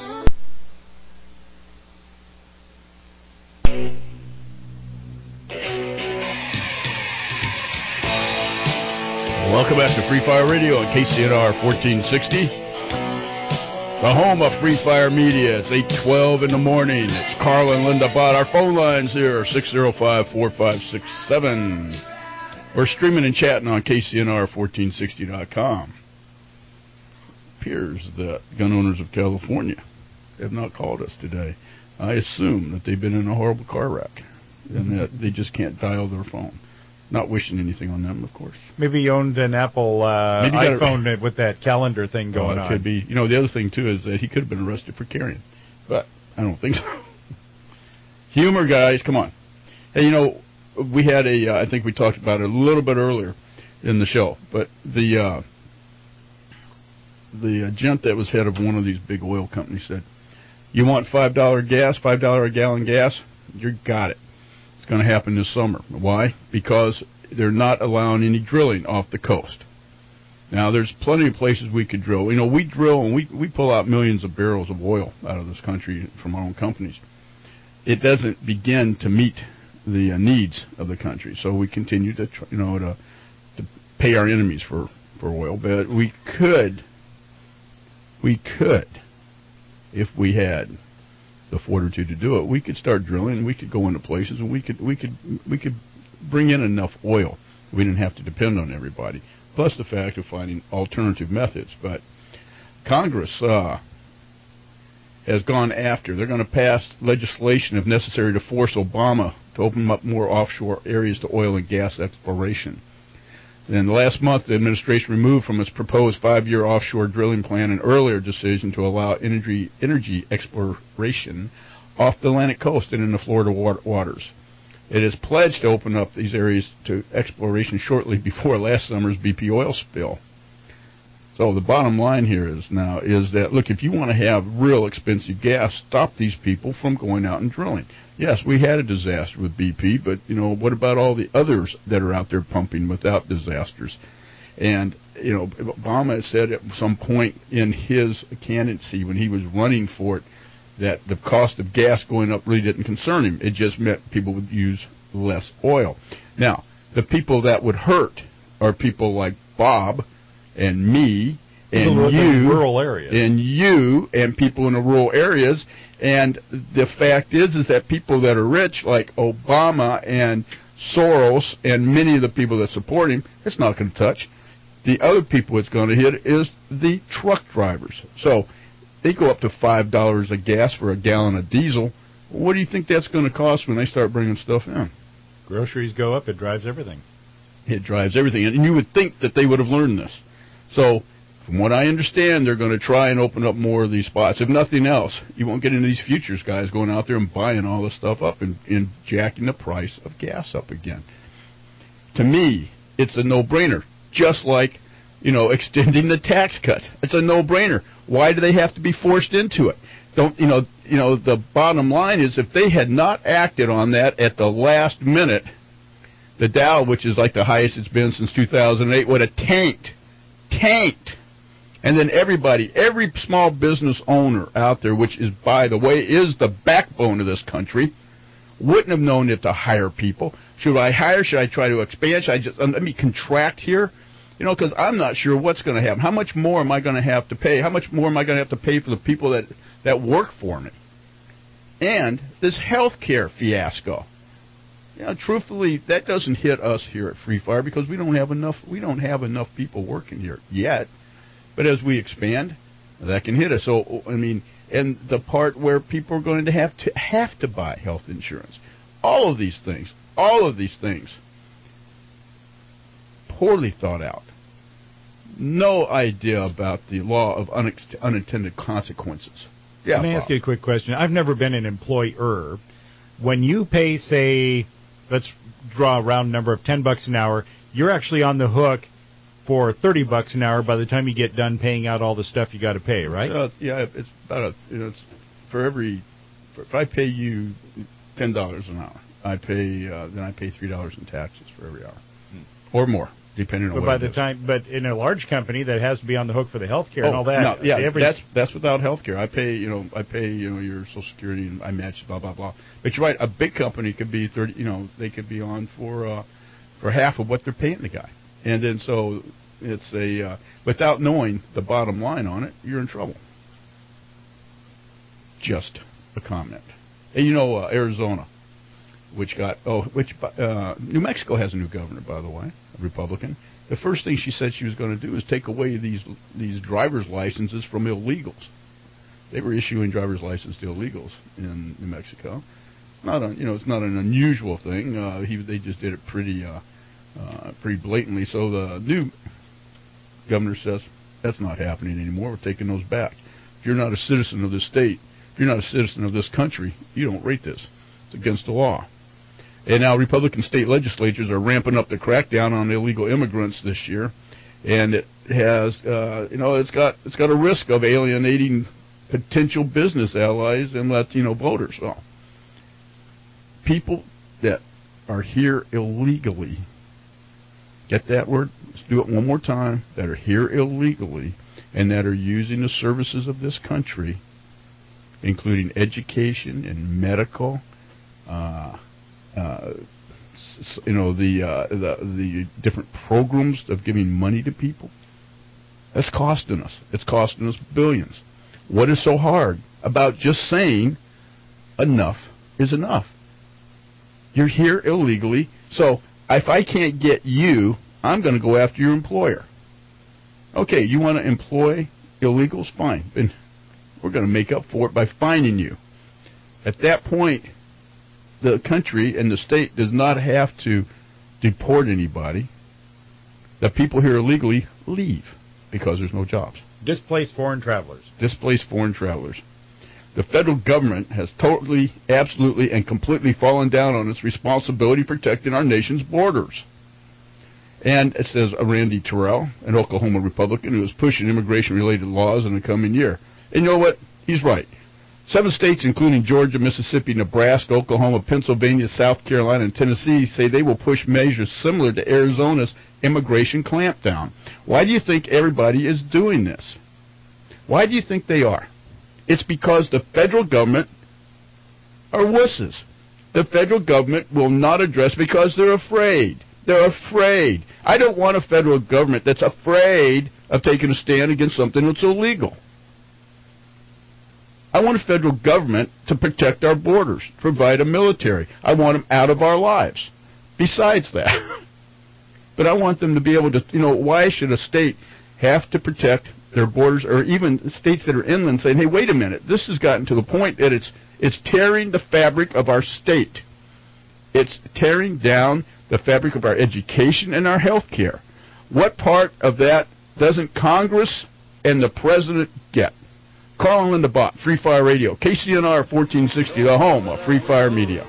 Welcome back to Free Fire Radio on K C N R fourteen sixty. The home of Free Fire Media. It's eight twelve in the morning. It's Carl and Linda Bott. Our phone lines here are six oh five, four five six seven. We're streaming and chatting on K C N R fourteen sixty dot com. It appears that gun owners of California have not called us today. I assume that they've been in a horrible car wreck and that they just can't dial their phone. Not wishing anything on them, of course. Maybe he owned an Apple uh, iPhone a, with that calendar thing going uh, it on. Could be. You know, the other thing, too, is that he could have been arrested for carrying. But I don't think so. Humor, guys, come on. Hey, you know, we had a, uh, I think we talked about it a little bit earlier in the show, but the uh, the uh, gent that was head of one of these big oil companies said, you want five dollars gas, five dollars a gallon gas? You got it. It's going to happen this summer. Why? Because they're not allowing any drilling off the coast. Now, there's plenty of places we could drill. You know, we drill and we, we pull out millions of barrels of oil out of this country from our own companies. It doesn't begin to meet the uh, needs of the country. So we continue to, try, you know, to, to pay our enemies for, for oil. But we could, we could, if we had the fortitude to do it, we could start drilling. We could go into places, and we could, we could, we could bring in enough oil. We didn't have to depend on everybody. Plus the fact of finding alternative methods. But Congress uh, has gone after. They're going to pass legislation, if necessary, to force Obama to open up more offshore areas to oil and gas exploration. Then last month, the administration removed from its proposed five-year offshore drilling plan an earlier decision to allow energy, energy exploration off the Atlantic coast and in the Florida waters. It is pledged to open up these areas to exploration shortly before last summer's B P oil spill. So the bottom line here is now is that, look, if you want to have real expensive gas, stop these people from going out and drilling. Yes, we had a disaster with B P, but, you know, what about all the others that are out there pumping without disasters? And, you know, Obama said at some point in his candidacy when he was running for it that the cost of gas going up really didn't concern him. It just meant people would use less oil. Now, the people that would hurt are people like Bob and me and people you in rural areas. and you and people in the rural areas. And the fact is, is that people that are rich, like Obama and Soros and many of the people that support him, it's not going to touch. The other people it's going to hit is the truck drivers. So they go up to five dollars a gas for a gallon of diesel. What do you think that's going to cost when they start bringing stuff in? Groceries go up. It drives everything. It drives everything. And you would think that they would have learned this. So from what I understand, they're going to try and open up more of these spots. If nothing else, you won't get into these futures guys going out there and buying all this stuff up and, and jacking the price of gas up again. To me, it's a no-brainer. Just like, you know, extending the tax cut. It's a no-brainer. Why do they have to be forced into it? Don't you know? You know, the bottom line is if they had not acted on that at the last minute, the Dow, which is like the highest it's been since two thousand eight, would have tanked, tanked, and then everybody, every small business owner out there, which is, by the way, is the backbone of this country, wouldn't have known if to hire people. Should I hire? Should I try to expand? Should I just um, let me contract here? You know, because I'm not sure what's going to happen. How much more am I going to have to pay? How much more am I going to have to pay for the people that, that work for me? And this health care fiasco. You know, truthfully, that doesn't hit us here at Free Fire because we don't have enough. We don't have enough people working here yet. But as we expand, that can hit us. So I mean, and the part where people are going to have to have to buy health insurance. All of these things. All of these things. Poorly thought out. No idea about the law of unex- unintended consequences. Yeah, Let me Bob. ask you a quick question. I've never been an employer. When you pay, say, let's draw a round number of ten bucks an hour, you're actually on the hook for thirty bucks an hour by the time you get done paying out all the stuff you got to pay, right? Uh, yeah, it's about a, you know, it's for every. For, if I pay you ten dollars an hour, I pay uh, then I pay three dollars in taxes for every hour, hmm. or more. Depending on but what by it the is. time, but in a large company that has to be on the hook for the health care oh, and all that. No, yeah, every, that's that's without health care. I pay, you know, I pay, you know, your Social Security and I match blah blah blah. But you're right, a big company could be thirty, you know, they could be on for uh, for half of what they're paying the guy, and then so it's a uh, without knowing the bottom line on it, you're in trouble. Just a comment. And you know, uh, Arizona, which got oh, which uh, New Mexico has a new governor, by the way, a Republican. The first thing she said she was going to do is take away these these driver's licenses from illegals. They were issuing driver's licenses to illegals in New Mexico. Not a, you know, it's not an unusual thing. Uh, he they just did it pretty uh, uh, pretty blatantly. So the new governor says that's not happening anymore. We're taking those back. If you're not a citizen of this state, if you're not a citizen of this country, you don't rate this. It's against the law. And now Republican state legislatures are ramping up the crackdown on illegal immigrants this year, and it has, uh, you know, it's got it's got a risk of alienating potential business allies and Latino voters. So, people that are here illegally, get that word? Let's do it one more time. That are here illegally and that are using the services of this country, including education and medical. Uh, uh, s- you know, the, uh, the the different programs of giving money to people. That's costing us. It's costing us billions. What is so hard about just saying enough is enough? You're here illegally, so if I can't get you, I'm going to go after your employer. Okay, you want to employ illegals? Fine. And we're going to make up for it by fining you. At that point, the country and the state does not have to deport anybody. The people here illegally leave because there's no jobs. Displaced foreign travelers. Displaced foreign travelers. The federal government has totally, absolutely, and completely fallen down on its responsibility protecting our nation's borders. And it says uh, Randy Terrell, an Oklahoma Republican who is pushing immigration-related laws in the coming year. And you know what? He's right. Seven states, including Georgia, Mississippi, Nebraska, Oklahoma, Pennsylvania, South Carolina, and Tennessee, say they will push measures similar to Arizona's immigration clampdown. Why do you think everybody is doing this? Why do you think they are? It's because the federal government are wusses. The federal government will not address because they're afraid. They're afraid. I don't want a federal government that's afraid of taking a stand against something that's illegal. I want a federal government to protect our borders, provide a military. I want them out of our lives. Besides that, but I want them to be able to, you know, why should a state have to protect their borders, or even states that are inland saying, hey, wait a minute, this has gotten to the point that it's it's tearing the fabric of our state. It's tearing down the fabric of our education and our health care. What part of that doesn't Congress and the President get? Carl and Linda Bott, Free Fire Radio, K C N R fourteen sixty, the home of Free Fire Media.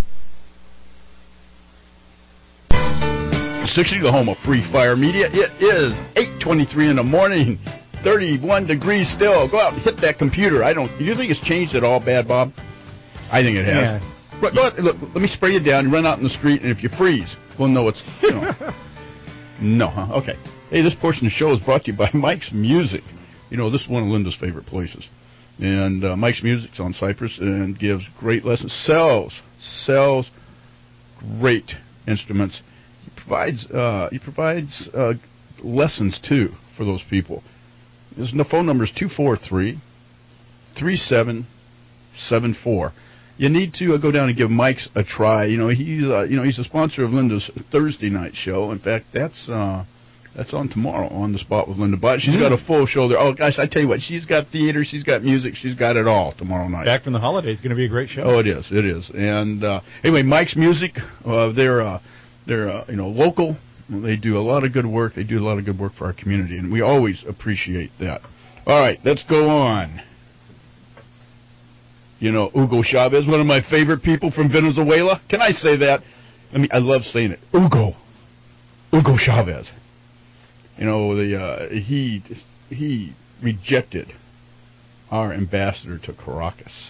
sixty, the home of Free Fire Media. It is eight twenty-three in the morning, thirty-one degrees still. Go out and hit that computer. I don't. Do you think it's changed at all, Bad Bob? I think it has. Yeah. But, look, look, let me spray you down. You run out in the street, and if you freeze, we'll know it's, you know. No, huh? Okay. Hey, this portion of the show is brought to you by Mike's Music. You know, this is one of Linda's favorite places. And uh, Mike's Music's on Cypress and gives great lessons. Sells, sells great instruments. He provides uh, he provides uh, lessons, too, for those people. His the phone number is two four three, three seven seven four. You need to uh, go down and give Mike's a try. You know, he's uh, you know he's a sponsor of Linda's Thursday night show. In fact, that's... Uh, That's on tomorrow, On the Spot with Linda Bott. She's mm. got a full show there. Oh, gosh, I tell you what, she's got theater, she's got music, she's got it all tomorrow night. Back from the holidays, going to be a great show. Oh, it is, it is. And uh, anyway, Mike's Music, uh, they're uh, they're uh, you know local. They do a lot of good work. They do a lot of good work for our community, and we always appreciate that. All right, let's go on. You know, Hugo Chavez, one of my favorite people from Venezuela. Can I say that? I mean, I love saying it. Hugo, Hugo Chavez. You know, the uh, he he rejected our ambassador to Caracas.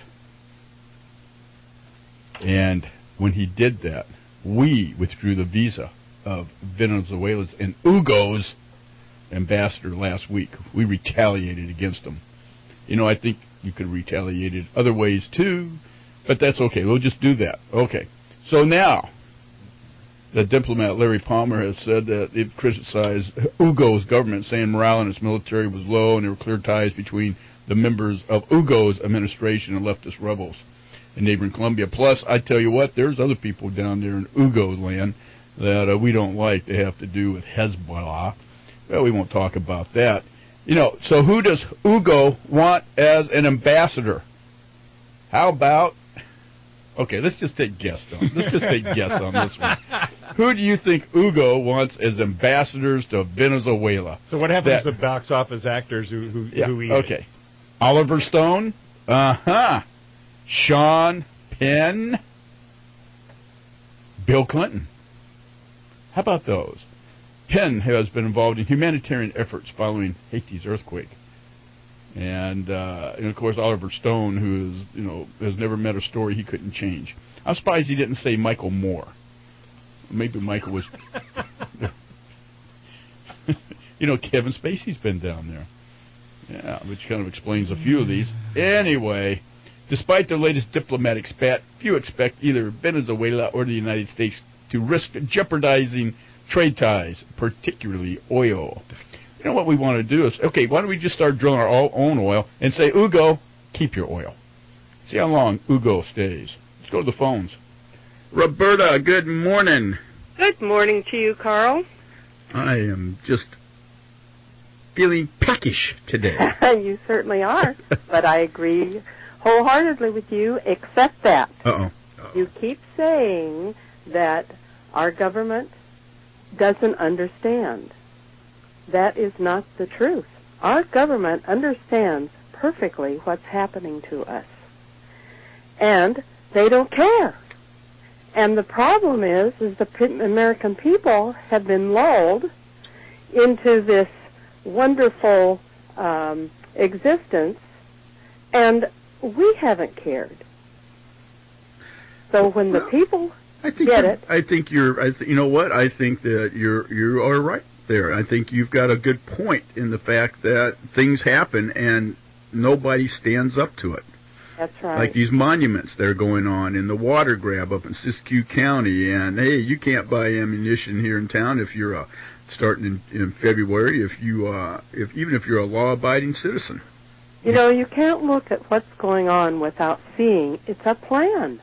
And when he did that, we withdrew the visa of Venezuela's and Hugo's ambassador last week. We retaliated against him. You know, I think you could have retaliated other ways too, but that's okay. We'll just do that. Okay. So now, the diplomat Larry Palmer has said that it criticized Hugo's government, saying morale in its military was low and there were clear ties between the members of Hugo's administration and leftist rebels in neighboring Colombia. Plus, I tell you what, there's other people down there in Hugo land that uh, we don't like. They have to do with Hezbollah. Well, we won't talk about that. You know, so who does Hugo want as an ambassador? How about... Okay, let's just take guess on. Let's just take guess on this one. Who do you think Hugo wants as ambassadors to Venezuela? So what happens that, to box office actors who who, yeah, who eat okay. it? Oliver Stone, uh huh. Sean Penn, Bill Clinton. How about those? Penn has been involved in humanitarian efforts following Haiti's earthquake. And, uh, and, of course, Oliver Stone, who is, you know, has never met a story he couldn't change. I'm surprised he didn't say Michael Moore. Maybe Michael was... you know, Kevin Spacey's been down there. Yeah, which kind of explains a few of these. Anyway, Despite the latest diplomatic spat, few expect either Venezuela or the United States to risk jeopardizing trade ties, particularly oil. You know what we want to do is, okay, why don't we just start drilling our own oil and say, Ugo, keep your oil. See how long Ugo stays. Let's go to the phones. Roberta, good morning. Good morning to you, Carl. I am just feeling peckish today. You certainly are, but I agree wholeheartedly with you, except that Uh-oh. Uh-oh. you keep saying that our government doesn't understand. That is not the truth. Our government understands perfectly what's happening to us, and they don't care. And the problem is, is the American people have been lulled into this wonderful um, existence, and we haven't cared. So when well, the people I think get it, I think you're. I th- you know what? I think that you're. You are right there. I think you've got a good point in the fact that things happen and nobody stands up to it. That's right. Like these monuments that are going on in the water grab up in Siskiyou County, and hey, you can't buy ammunition here in town if you're uh, starting in, in February. If you, uh, if even if you're a law-abiding citizen. You know, you can't look at what's going on without seeing it's a plan.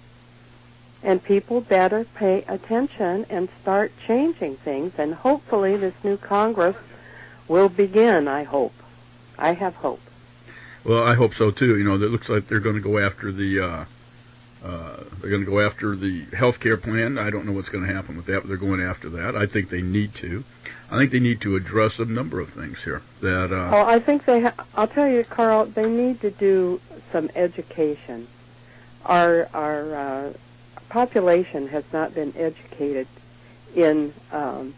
And people better pay attention and start changing things. And hopefully, this new Congress will begin. I hope. I have hope. Well, I hope so too. You know, it looks like they're going to go after the uh, uh, they're going to go after the health care plan. I don't know what's going to happen with that, but they're going after that. I think they need to. I think they need to address a number of things here. That uh, oh, I think they. Ha- I'll tell you, Carl. They need to do some education. Our our uh, population has not been educated in um,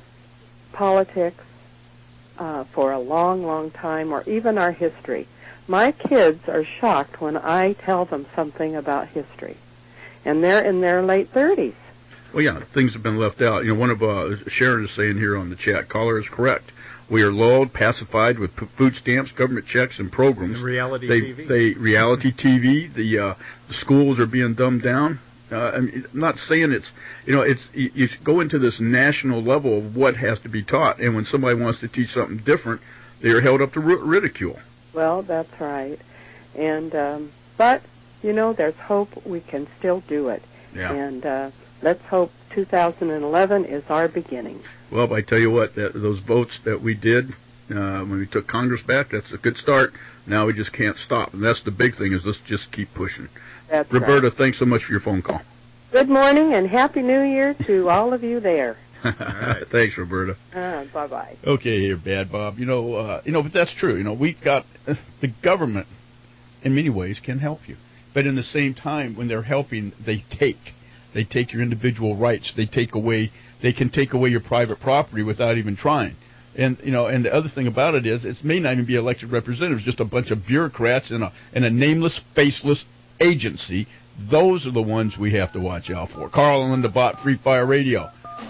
politics uh, for a long, long time, or even our history. My kids are shocked when I tell them something about history, and they're in their late thirties. Well, yeah, things have been left out. You know, one of uh, Sharon is saying here on the chat, caller is correct. We are lulled, pacified with p- food stamps, government checks, and programs. And reality they, T V. They reality T V. The uh, the schools are being dumbed down. Uh, I mean, I'm not saying it's, you know, it's you, you go into this national level of what has to be taught, and when somebody wants to teach something different, they are held up to r- ridicule. Well, that's right. And um, but you know, there's hope. We can still do it. Yeah. And uh, let's hope two thousand eleven is our beginning. Well, I tell you what, that those votes that we did uh, when we took Congress back, that's a good start. Now we just can't stop, and that's the big thing is let's just keep pushing. That's Roberta, right. thanks so much for your phone call. Good morning and Happy New Year to all of you there. Right. Thanks, Roberta. Uh, bye-bye. Okay, here, Bad Bob. You know, uh, you know, but that's true. You know, we've got uh, the government, in many ways, can help you, but in the same time, when they're helping, they take, they take your individual rights. They take away, they can take away your private property without even trying. And you know, and the other thing about it is, it may not even be elected representatives, just a bunch of bureaucrats in a in a nameless, faceless agency. Those are the ones we have to watch out for. Carl and Linda Bott, Free Fire Radio.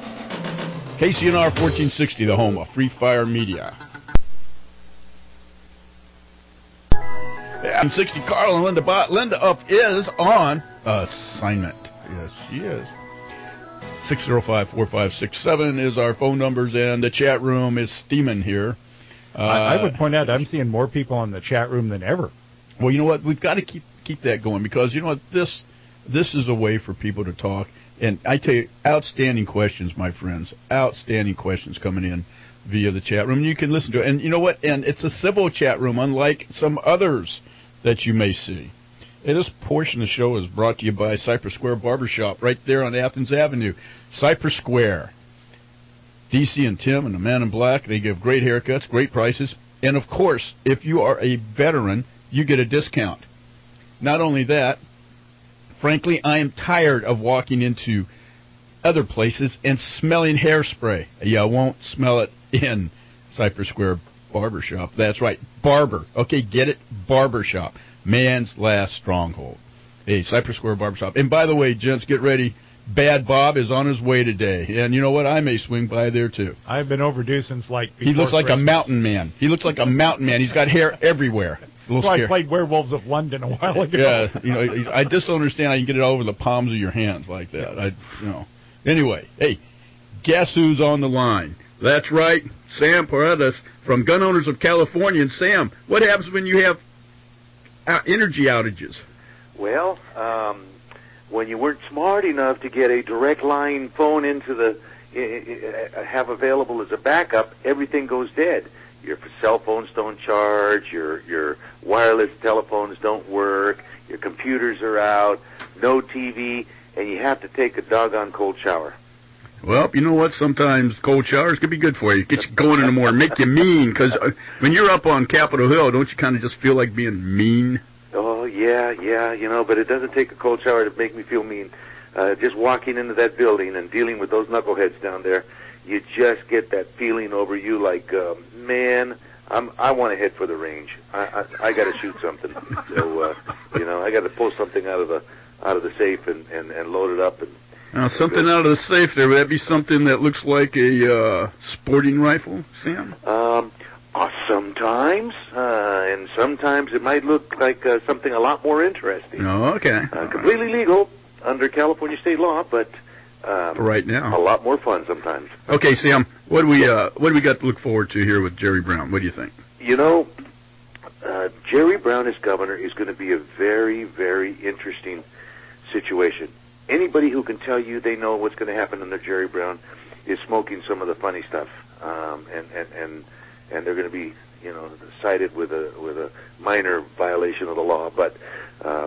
K C N R fourteen sixty, the home of Free Fire Media. I'm sixty, Carl and Linda Bott. Linda up is on assignment. Yes, she is. six oh five, four five six seven is our phone numbers, and the chat room is steaming here. Uh, I, I would point out I'm seeing more people in the chat room than ever. Well, you know what? We've got to keep keep that going because, you know what? This, this is a way for people to talk. And I tell you, outstanding questions, my friends. Outstanding questions coming in via the chat room. You can listen to it. And you know what? And it's a civil chat room, unlike some others that you may see. And this portion of the show is brought to you by Cypress Square Barbershop right there on Athens Avenue. Cypress Square. D C and Tim and the Man in Black, they give great haircuts, great prices. And, of course, if you are a veteran, you get a discount. Not only that, frankly, I am tired of walking into other places and smelling hairspray. You won't smell it in Cypress Square Barbershop. That's right, barber. Okay, get it? Barbershop. Man's last stronghold. Hey, Cypress Square Barbershop. And by the way, gents, get ready. Bad Bob is on his way today. And you know what? I may swing by there, too. I've been overdue since, like, He looks like Christmas. a mountain man. He looks like a mountain man. He's got hair everywhere. a little So I scary. played Werewolves of London a while ago. Yeah, you know, I just don't understand how you can get it over the palms of your hands like that. I, you know. Anyway, hey, guess who's on the line? That's right, Sam Paredes from Gun Owners of California. And Sam, what happens when you have uh, energy outages? Well, um, when you weren't smart enough to get a direct line phone into the uh, have available as a backup, everything goes dead. Your cell phones don't charge. Your your wireless telephones don't work. Your computers are out. No T V, and you have to take a doggone cold shower. Well, you know what? Sometimes cold showers can be good for you. Get you going in the morning, make you mean. Because uh, when you're up on Capitol Hill, don't you kind of just feel like being mean? Oh, yeah, yeah, you know, but it doesn't take a cold shower to make me feel mean. Uh, just walking into that building and dealing with those knuckleheads down there, you just get that feeling over you like, uh, man, I'm, I want to head for the range. I, I, I got to shoot something. So, uh, you know, I got to pull something out of the out of the safe and, and, and load it up and. Now, something out of the safe there, would that be something that looks like a uh, sporting rifle, Sam? Um, uh, sometimes, uh, and sometimes it might look like uh, something a lot more interesting. Oh, okay. Uh, completely legal under California state law, but um, For right now. a lot more fun sometimes. Okay, Sam, what do we uh, what do we got to look forward to here with Jerry Brown? What do you think? You know, uh, Jerry Brown as governor is going to be a very, very interesting situation. Anybody who can tell you they know what's going to happen under Jerry Brown is smoking some of the funny stuff, um, and and and and they're going to be, you know, cited with a with a minor violation of the law. But uh,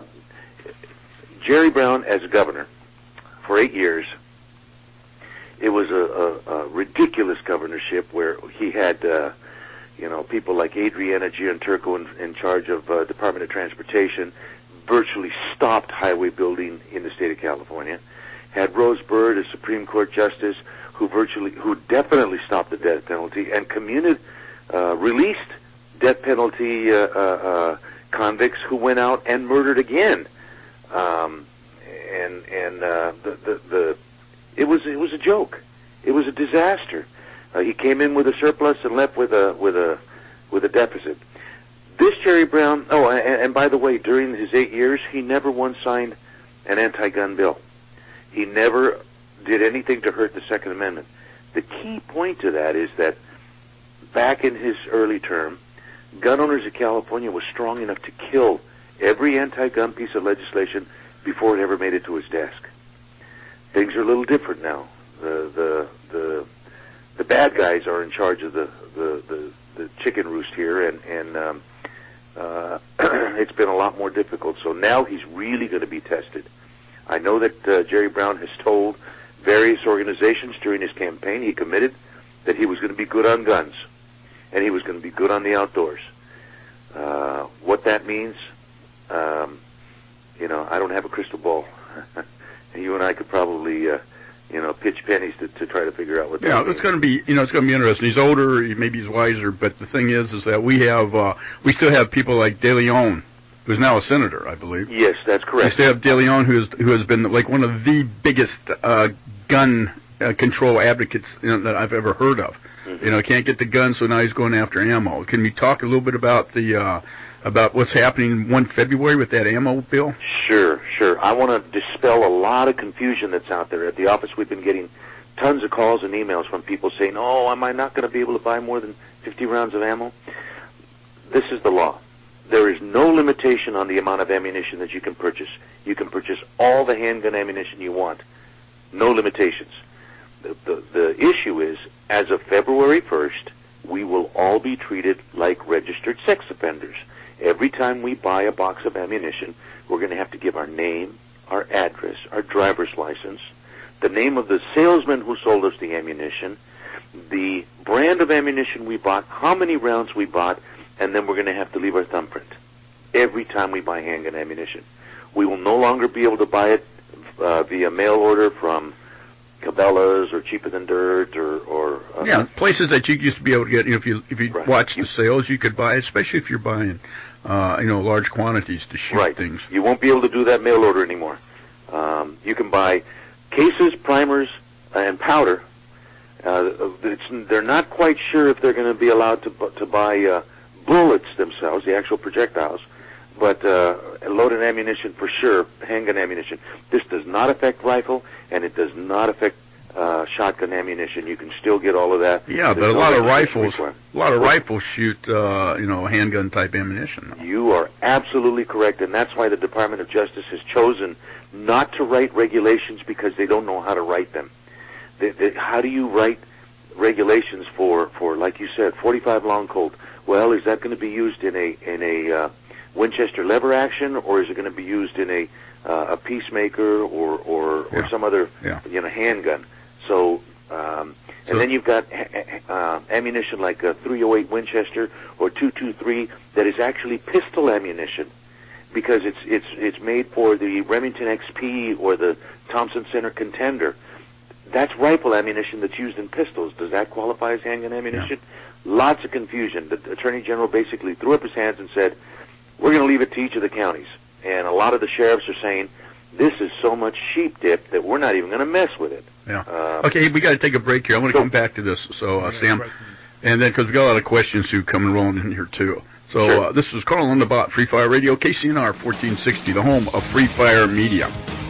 Jerry Brown as governor for eight years, it was a, a, a ridiculous governorship where he had, uh, you know, people like Adriana Gianturco in, in charge of uh, Department of Transportation. Virtually stopped highway building in the state of California. Had Rose Byrd as Supreme Court Justice, who virtually, who definitely stopped the death penalty and commuted, uh, released death penalty uh, uh, uh, convicts who went out and murdered again. Um, and and uh, the, the the it was it was a joke. It was a disaster. Uh, he came in with a surplus and left with a with a with a deficit. This Jerry Brown, oh, and, and by the way, during his eight years, he never once signed an anti-gun bill. He never did anything to hurt the Second Amendment. The key point to that is that back in his early term, Gun Owners of California was strong enough to kill every anti-gun piece of legislation before it ever made it to his desk. Things are a little different now. The the the the bad guys are in charge of the the the, the chicken roost here, and and um, Uh, it's been a lot more difficult. So now he's really going to be tested. I know that uh, Jerry Brown has told various organizations during his campaign he committed that he was going to be good on guns and he was going to be good on the outdoors. Uh, what that means, um, you know, I don't have a crystal ball. You and I could probably, uh, you know, pitch pennies to, to try to figure out what that Yeah, means. it's going to be, you know, it's going to be interesting. He's older, maybe he's wiser, but the thing is, is that we have, uh, we still have people like De Leon, who's now a senator, I believe. Yes, that's We correct. still have De Leon, who, is, who has been like one of the biggest uh, gun uh, control advocates, you know, that I've ever heard of. Mm-hmm. You know, can't get the gun, so now he's going after ammo. Can we talk a little bit about the uh, about what's happening one February with that ammo bill? Sure, sure. I want to dispel a lot of confusion that's out there. At the office, we've been getting tons of calls and emails from people saying, oh, am I not going to be able to buy more than fifty rounds of ammo? This is the law. There is no limitation on the amount of ammunition that you can purchase. You can purchase all the handgun ammunition you want. No limitations. The, the, the issue is, as of February first, we will all be treated like registered sex offenders. Every time we buy a box of ammunition, we're going to have to give our name, our address, our driver's license, the name of the salesman who sold us the ammunition, the brand of ammunition we bought, how many rounds we bought, and then we're going to have to leave our thumbprint every time we buy handgun ammunition. We will no longer be able to buy it uh, via mail order from Cabela's or Cheaper Than Dirt or, or uh, Yeah, places that you used to be able to get. You know, if you if you Right. watch You- the sales, you could buy, especially if you're buying, uh, you know, large quantities to shoot right. things. You won't be able to do that mail order anymore. Um, you can buy cases, primers, and powder. Uh, it's, they're not quite sure if they're going to be allowed to bu- to buy uh, bullets themselves, the actual projectiles, but uh, loaded ammunition for sure, handgun ammunition. This does not affect rifle, and it does not affect uh, shotgun ammunition. You can still get all of that. Yeah, There's but a no lot of registration rifles, required. a lot of rifles shoot, uh, you know, handgun type ammunition. You are absolutely correct, and that's why the Department of Justice has chosen not to write regulations, because they don't know how to write them. They, they, how do you write regulations for, for, like you said, forty-five long Colt? Well, is that going to be used in a in a uh, Winchester lever action, or is it going to be used in a uh, a Peacemaker or or, Yeah. or some other Yeah. you know handgun? So. Um, and So- then you've got uh, ammunition like a three oh eight Winchester or two twenty-three that is actually pistol ammunition, because it's it's it's made for the Remington X P or the Thompson Center Contender. That's rifle ammunition that's used in pistols. Does that qualify as handgun ammunition? Yeah. Lots of confusion. The Attorney General basically threw up his hands and said, we're going to leave it to each of the counties. And a lot of the sheriffs are saying, this is so much sheep dip that we're not even going to mess with it. Yeah. Um, Okay, we got to take a break here. I want to so- come back to this. So, uh, Sam, and then because we got a lot of questions who come and rolling in here too. So Sure. uh, this is Carl on the Bot, Free Fire Radio, K C N R fourteen sixty, the home of Free Fire Media.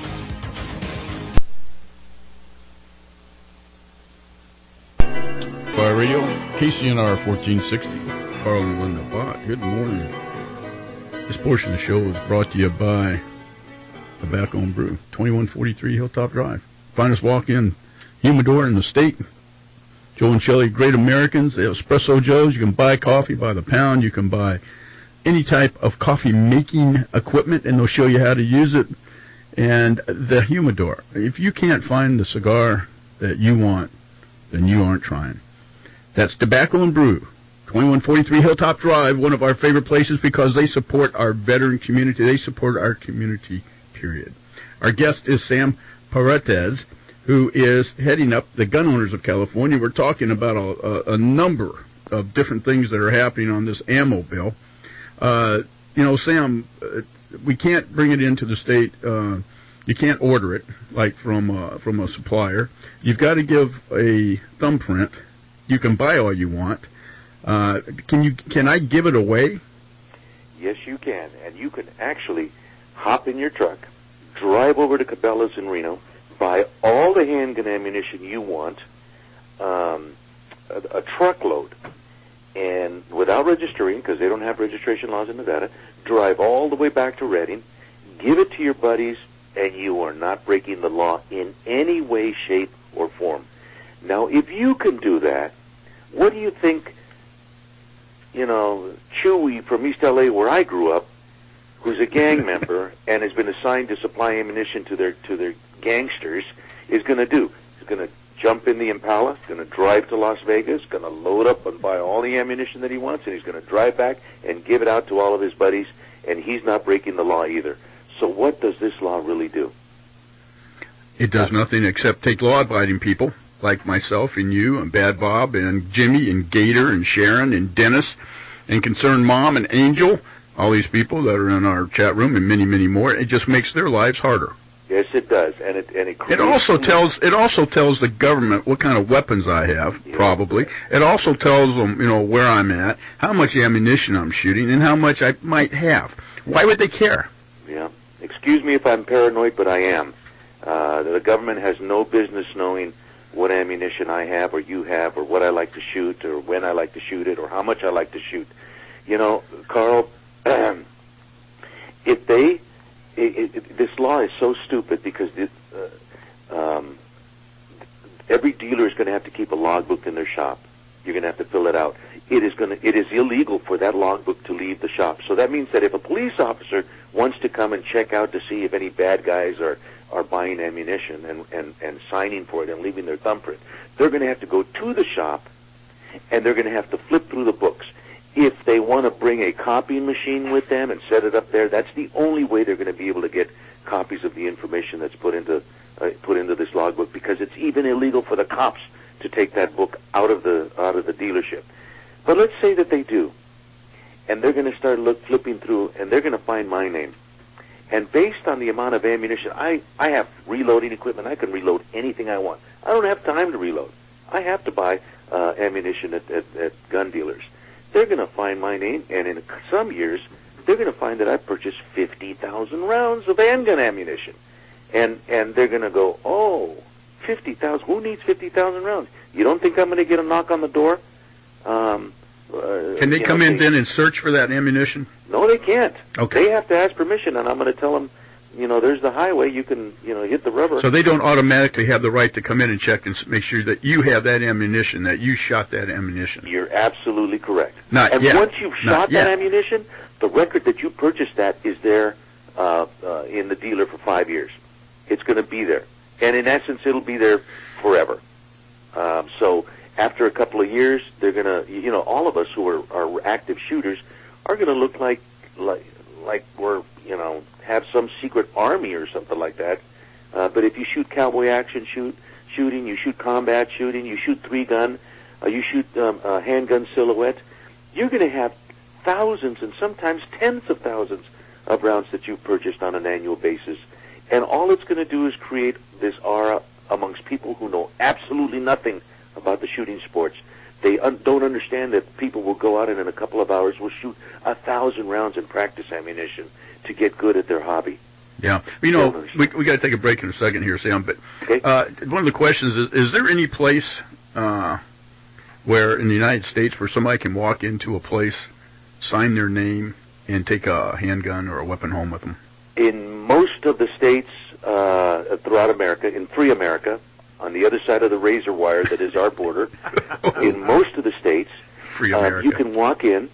Fire Radio, K C N R fourteen sixty. Carl and Linda Bott. Good morning. This portion of the show is brought to you by Tobacco and Brew, twenty-one forty-three Hilltop Drive. Finest walk-in humidor in the state. Joe and Shelley, Great Americans. They have Espresso Joes. You can buy coffee by the pound. You can buy any type of coffee-making equipment, and they'll show you how to use it. And the humidor. If you can't find the cigar that you want, then you aren't trying. That's Tobacco and Brew, twenty-one forty-three Hilltop Drive, one of our favorite places because they support our veteran community. They support our community, period. Our guest is Sam Paredes, who is heading up the Gun Owners of California. We're talking about a, a, a number of different things that are happening on this ammo bill. Uh, you know, Sam, uh, we can't bring it into the state. Uh, you can't order it, like from uh, from a supplier. You've got to give a thumbprint. You can buy all you want. Uh, can you? Can I give it away? Yes, you can. And you can actually hop in your truck, drive over to Cabela's in Reno, buy all the handgun ammunition you want, um, a, a truckload, and without registering, because they don't have registration laws in Nevada, drive all the way back to Redding, give it to your buddies, and you are not breaking the law in any way, shape, or form. Now, if you can do that, what do you think, you know, Chewy from East L A, where I grew up, who's a gang member and has been assigned to supply ammunition to their to their gangsters, is going to do? He's going to jump in the Impala, going to drive to Las Vegas, going to load up and buy all the ammunition that he wants, and he's going to drive back and give it out to all of his buddies, and he's not breaking the law either. So what does this law really do? It does nothing except take law-abiding people like myself and you and Bad Bob and Jimmy and Gator and Sharon and Dennis and Concerned Mom and Angel, all these people that are in our chat room and many, many more. It just makes their lives harder. Yes, it does, and it and it. It also tells it also tells the government what kind of weapons I have, yeah. probably. It also tells them, you know, where I'm at, how much ammunition I'm shooting, and how much I might have. Why would they care? Yeah. Excuse me if I'm paranoid, but I am. Uh, the government has no business knowing what ammunition I have or you have or what I like to shoot or when I like to shoot it or how much I like to shoot. You know, Carl, if they, it, it, this law is so stupid because it, uh, um, every dealer is going to have to keep a logbook in their shop. You're going to have to fill it out. It is going to, it is illegal for that logbook to leave the shop. So that means that if a police officer wants to come and check out to see if any bad guys are, are buying ammunition and, and, and signing for it and leaving their thumbprint, they're going to have to go to the shop and they're going to have to flip through the books. If they want to bring a copying machine with them and set it up there, that's the only way they're going to be able to get copies of the information that's put into uh, put into this logbook, because it's even illegal for the cops to take that book out of the out of the dealership. But let's say that they do, and they're going to start look flipping through, and they're going to find my name. And based on the amount of ammunition, I, I have reloading equipment. I can reload anything I want. I don't have time to reload. I have to buy uh, ammunition at, at, at gun dealers. they're going to find my name, and in some years, they're going to find that I purchased fifty thousand rounds of handgun ammunition. And and they're going to go, oh, fifty thousand, who needs fifty thousand rounds? You don't think I'm going to get a knock on the door? Um, uh, Can they come know, in they, then and search for that ammunition? No, they can't. Okay. They have to ask permission, and I'm going to tell them, you know, there's the highway, you can, you know, hit the rubber. So they don't automatically have the right to come in and check and make sure that you have that ammunition, that you shot that ammunition. You're absolutely correct. Not and yet. once you've Not shot yet. that ammunition, the record that you purchased that is there uh, uh, in the dealer for five years. It's going to be there. And in essence, it'll be there forever. Um, so after a couple of years, they're going to, you know, all of us who are, are active shooters are going to look like, like, like we're, you know, have some secret army or something like that. Uh, but if you shoot cowboy action shoot shooting, you shoot combat shooting, you shoot three gun, uh, you shoot um, uh, handgun silhouette, you're going to have thousands and sometimes tens of thousands of rounds that you've purchased on an annual basis. And all it's going to do is create this aura amongst people who know absolutely nothing about the shooting sports. They un- don't understand that people will go out and in a couple of hours will shoot a thousand rounds in practice ammunition to get good at their hobby. Yeah. You know, we we got to take a break in a second here, Sam, but okay. uh, one of the questions is, is there any place uh, where in the United States where somebody can walk into a place, sign their name, and take a handgun or a weapon home with them? In most of the states uh, throughout America, in free America, on the other side of the razor wire that is our border, in most of the states, free uh, America. you can walk in,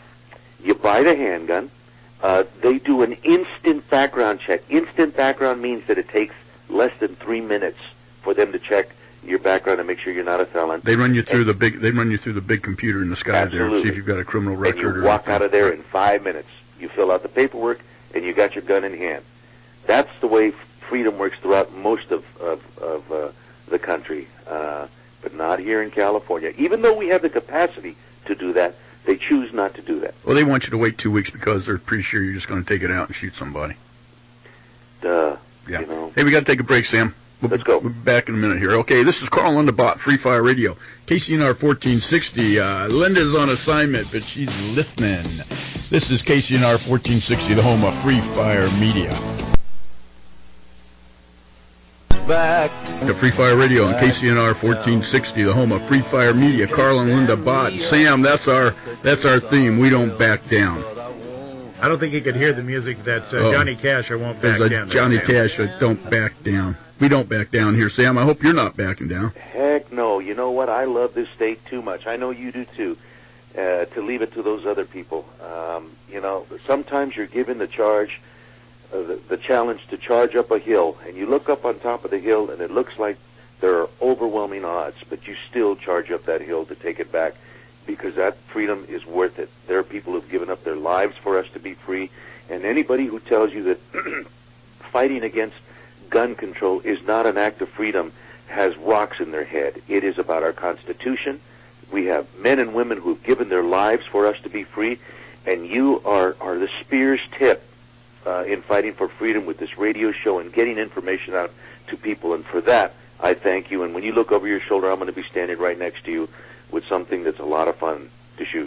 you buy the handgun, uh, they do an instant background check. Instant background means that it takes less than three minutes for them to check your background and make sure you're not a felon. They run you through and the big. They run you through the big computer in the sky absolutely. there, see if you've got a criminal record. And you or walk anything. out of there in five minutes. You fill out the paperwork, and you got your gun in hand. That's the way freedom works throughout most of of, of uh, the country, uh, but not here in California. Even though we have the capacity to do that, they choose not to do that. Well, they want you to wait two weeks because they're pretty sure you're just going to take it out and shoot somebody. Duh. Yeah. You know. Hey, we got to take a break, Sam. We'll Let's be, go. We'll be back in a minute here. Okay, this is Carl Underbot, Free Fire Radio, K C N R fourteen sixty. Uh, Linda's on assignment, but she's listening. This is K C N R fourteen sixty, the home of Free Fire Media. Back to Free Fire Radio on K C N R fourteen sixty, the home of Free Fire Media. Carl and Linda Bott. Sam, that's our that's our theme. We don't back down. I don't think you could hear the music. That's uh, oh. Johnny Cash. I won't back There's a down. Johnny there, Cash. Uh, don't back down. We don't back down here, Sam. I hope you're not backing down. Heck no. You know what? I love this state too much. I know you do too. Uh, to leave it to those other people. Um, you know, sometimes you're given the charge, uh, the, the challenge to charge up a hill, and you look up on top of the hill, and it looks like there are overwhelming odds, but you still charge up that hill to take it back, because that freedom is worth it. There are people who've given up their lives for us to be free, and anybody who tells you that fighting against gun control is not an act of freedom has rocks in their head. It is about our Constitution. We have men and women who have given their lives for us to be free, and you are, are the spear's tip uh, in fighting for freedom with this radio show and getting information out to people, and for that, I thank you. And when you look over your shoulder, I'm going to be standing right next to you with something that's a lot of fun to shoot.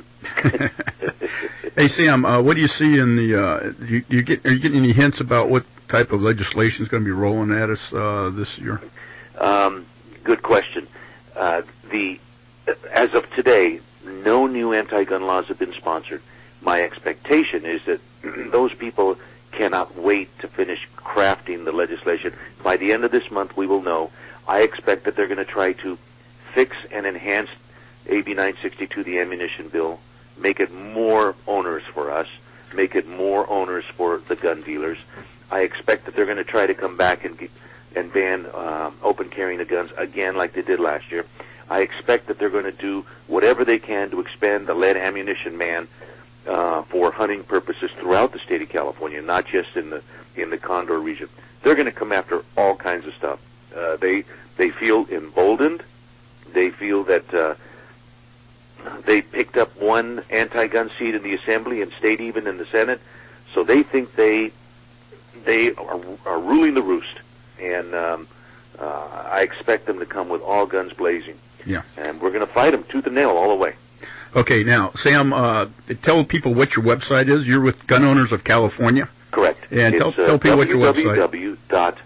Hey, Sam, uh, what do you see in the, uh, do you, do you get, are you getting any hints about what type of legislation is going to be rolling at us uh, this year? Um, good question. Uh, the As of today, no new anti-gun laws have been sponsored. My expectation is that those people cannot wait to finish crafting the legislation. By the end of this month, we will know. I expect that they're going to try to fix and enhance A B nine sixty-two, the ammunition bill, make it more onerous for us, make it more onerous for the gun dealers. I expect that they're going to try to come back and get, and ban um, open carrying of guns again like they did last year. I expect that they're going to do whatever they can to expand the lead ammunition ban uh, for hunting purposes throughout the state of California, not just in the in the Condor region. They're going to come after all kinds of stuff. Uh, they they feel emboldened. They feel that uh, they picked up one anti-gun seat in the Assembly and stayed even in the Senate, so they think they they are, are ruling the roost. And um, uh, I expect them to come with all guns blazing. Yeah. And we're going to fight them tooth and nail all the way. Okay, now, Sam, uh, tell people what your website is. You're with Gun Owners of California. Correct. And it's, tell, uh, tell people what your website w w w dot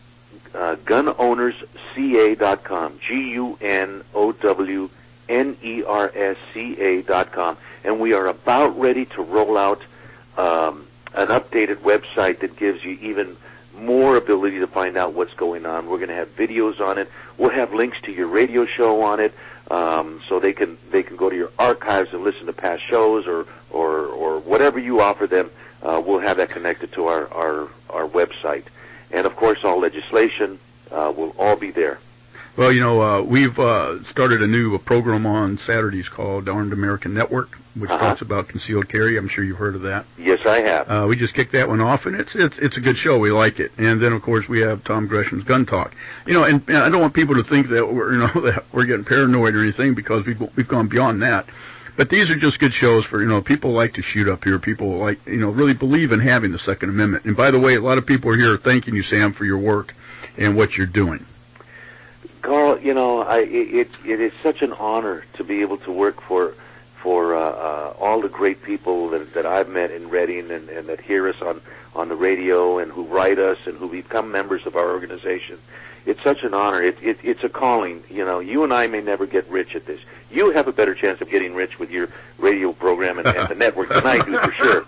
gun owners c a dot com. G U N O W N E R S C A dot com. And we are about ready to roll out um, an updated website that gives you even more ability to find out what's going on. We're going to have videos on it. We'll have links to your radio show on it, um, so they can they can go to your archives and listen to past shows or or, or whatever you offer them. Uh, we'll have that connected to our, our, our website. And, of course, all legislation uh, will all be there. Well, you know, uh, we've uh, started a new program on Saturdays called Armed American Network, which uh-huh. talks about concealed carry. I'm sure you've heard of that. Yes, I have. Uh, we just kicked that one off, and it's it's it's a good show. We like it. And then, of course, we have Tom Gresham's Gun Talk. You know, and, and I don't want people to think that we're you know that we're getting paranoid or anything, because we've we've gone beyond that. But these are just good shows for, you know, people like to shoot up here. People like, you know, really believe in having the Second Amendment. And by the way, a lot of people are here thanking you, Sam, for your work and what you're doing. Carl, you know, I, it it is such an honor to be able to work for for uh, uh, all the great people that, that I've met in Redding and, and that hear us on, on the radio and who write us and who become members of our organization. It's such an honor. It, it, it's a calling. You know, you and I may never get rich at this. You have a better chance of getting rich with your radio program and, and the network than I do, for sure.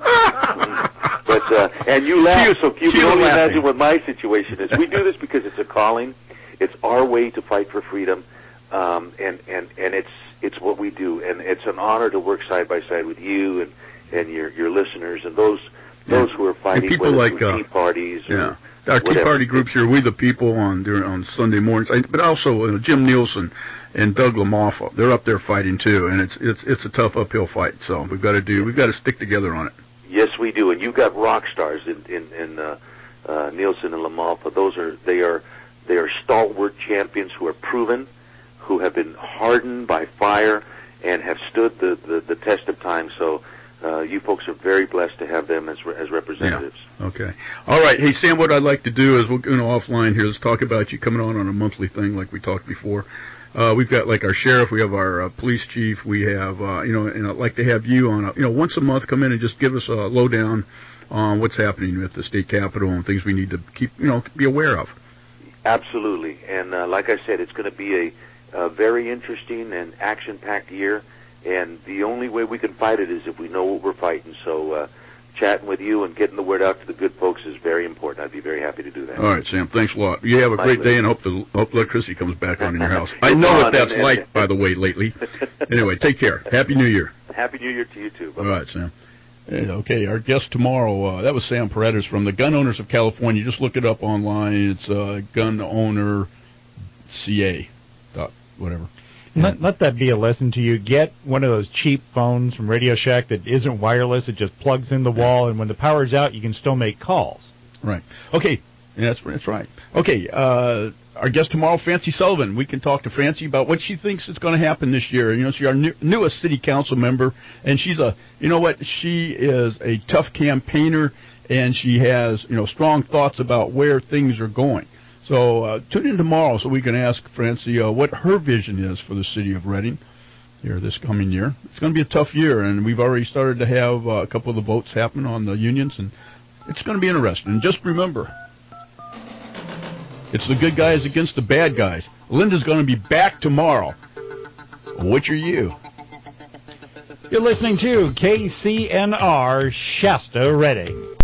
But uh, and you laugh, so you can only laughing. imagine what my situation is. We do this because it's a calling. It's our way to fight for freedom, um, and and and it's it's what we do. And it's an honor to work side by side with you and, and your your listeners and those those yeah. who are fighting and people like uh, tea parties. Or yeah. Our Tea whatever. Party groups here, We the People, on during, on Sunday mornings, but also uh, Jim Nielsen and Doug Lamoff. They're up there fighting too, and it's it's it's a tough uphill fight. So we've got to do we've got to stick together on it. Yes, we do, and you've got rock stars in in, in uh, uh, Nielsen and Lamoff. Those are they are they are stalwart champions who are proven, who have been hardened by fire, and have stood the the, the test of time. So. Uh, you folks are very blessed to have them as re- as representatives. Yeah. Okay. All right. Hey, Sam, what I'd like to do is we'll go offline here. Let's talk about you coming on on a monthly thing like we talked before. Uh, we've got like our sheriff, we have our uh, police chief, we have, uh, you know, and I'd like to have you on, a, you know, once a month come in and just give us a lowdown on what's happening with the state capitol and things we need to keep, you know, be aware of. Absolutely. And uh, like I said, it's going to be a, a very interesting and action-packed year. And the only way we can fight it is if we know what we're fighting. So uh, chatting with you and getting the word out to the good folks is very important. I'd be very happy to do that. All right, Sam. Thanks a lot. You have a My great pleasure. day, and hope the hope electricity comes back on in your house. I know what that's and, like, and, by the way, lately. Anyway, take care. Happy New Year. Happy New Year to you, too. Bye-bye. All right, Sam. Okay, our guest tomorrow, uh, that was Sam Paredes from the Gun Owners of California. Just look it up online. It's uh, gun owner c a dot whatever. Let, let that be a lesson to you. Get one of those cheap phones from Radio Shack that isn't wireless. It just plugs in the wall, and when the power's out, you can still make calls. Right. Okay. Yeah, that's that's right. Okay. Uh, our guest tomorrow, Francie Sullivan. We can talk to Francie about what she thinks is going to happen this year. You know, she's our new, newest city council member, and she's a, you know what, she is a tough campaigner, and she has, you know, strong thoughts about where things are going. So uh, tune in tomorrow so we can ask Francie uh, what her vision is for the city of Redding here this coming year. It's going to be a tough year, and we've already started to have uh, a couple of the votes happen on the unions, and it's going to be interesting. And just remember, it's the good guys against the bad guys. Linda's going to be back tomorrow. Which are you? You're listening to K C N R Shasta Redding.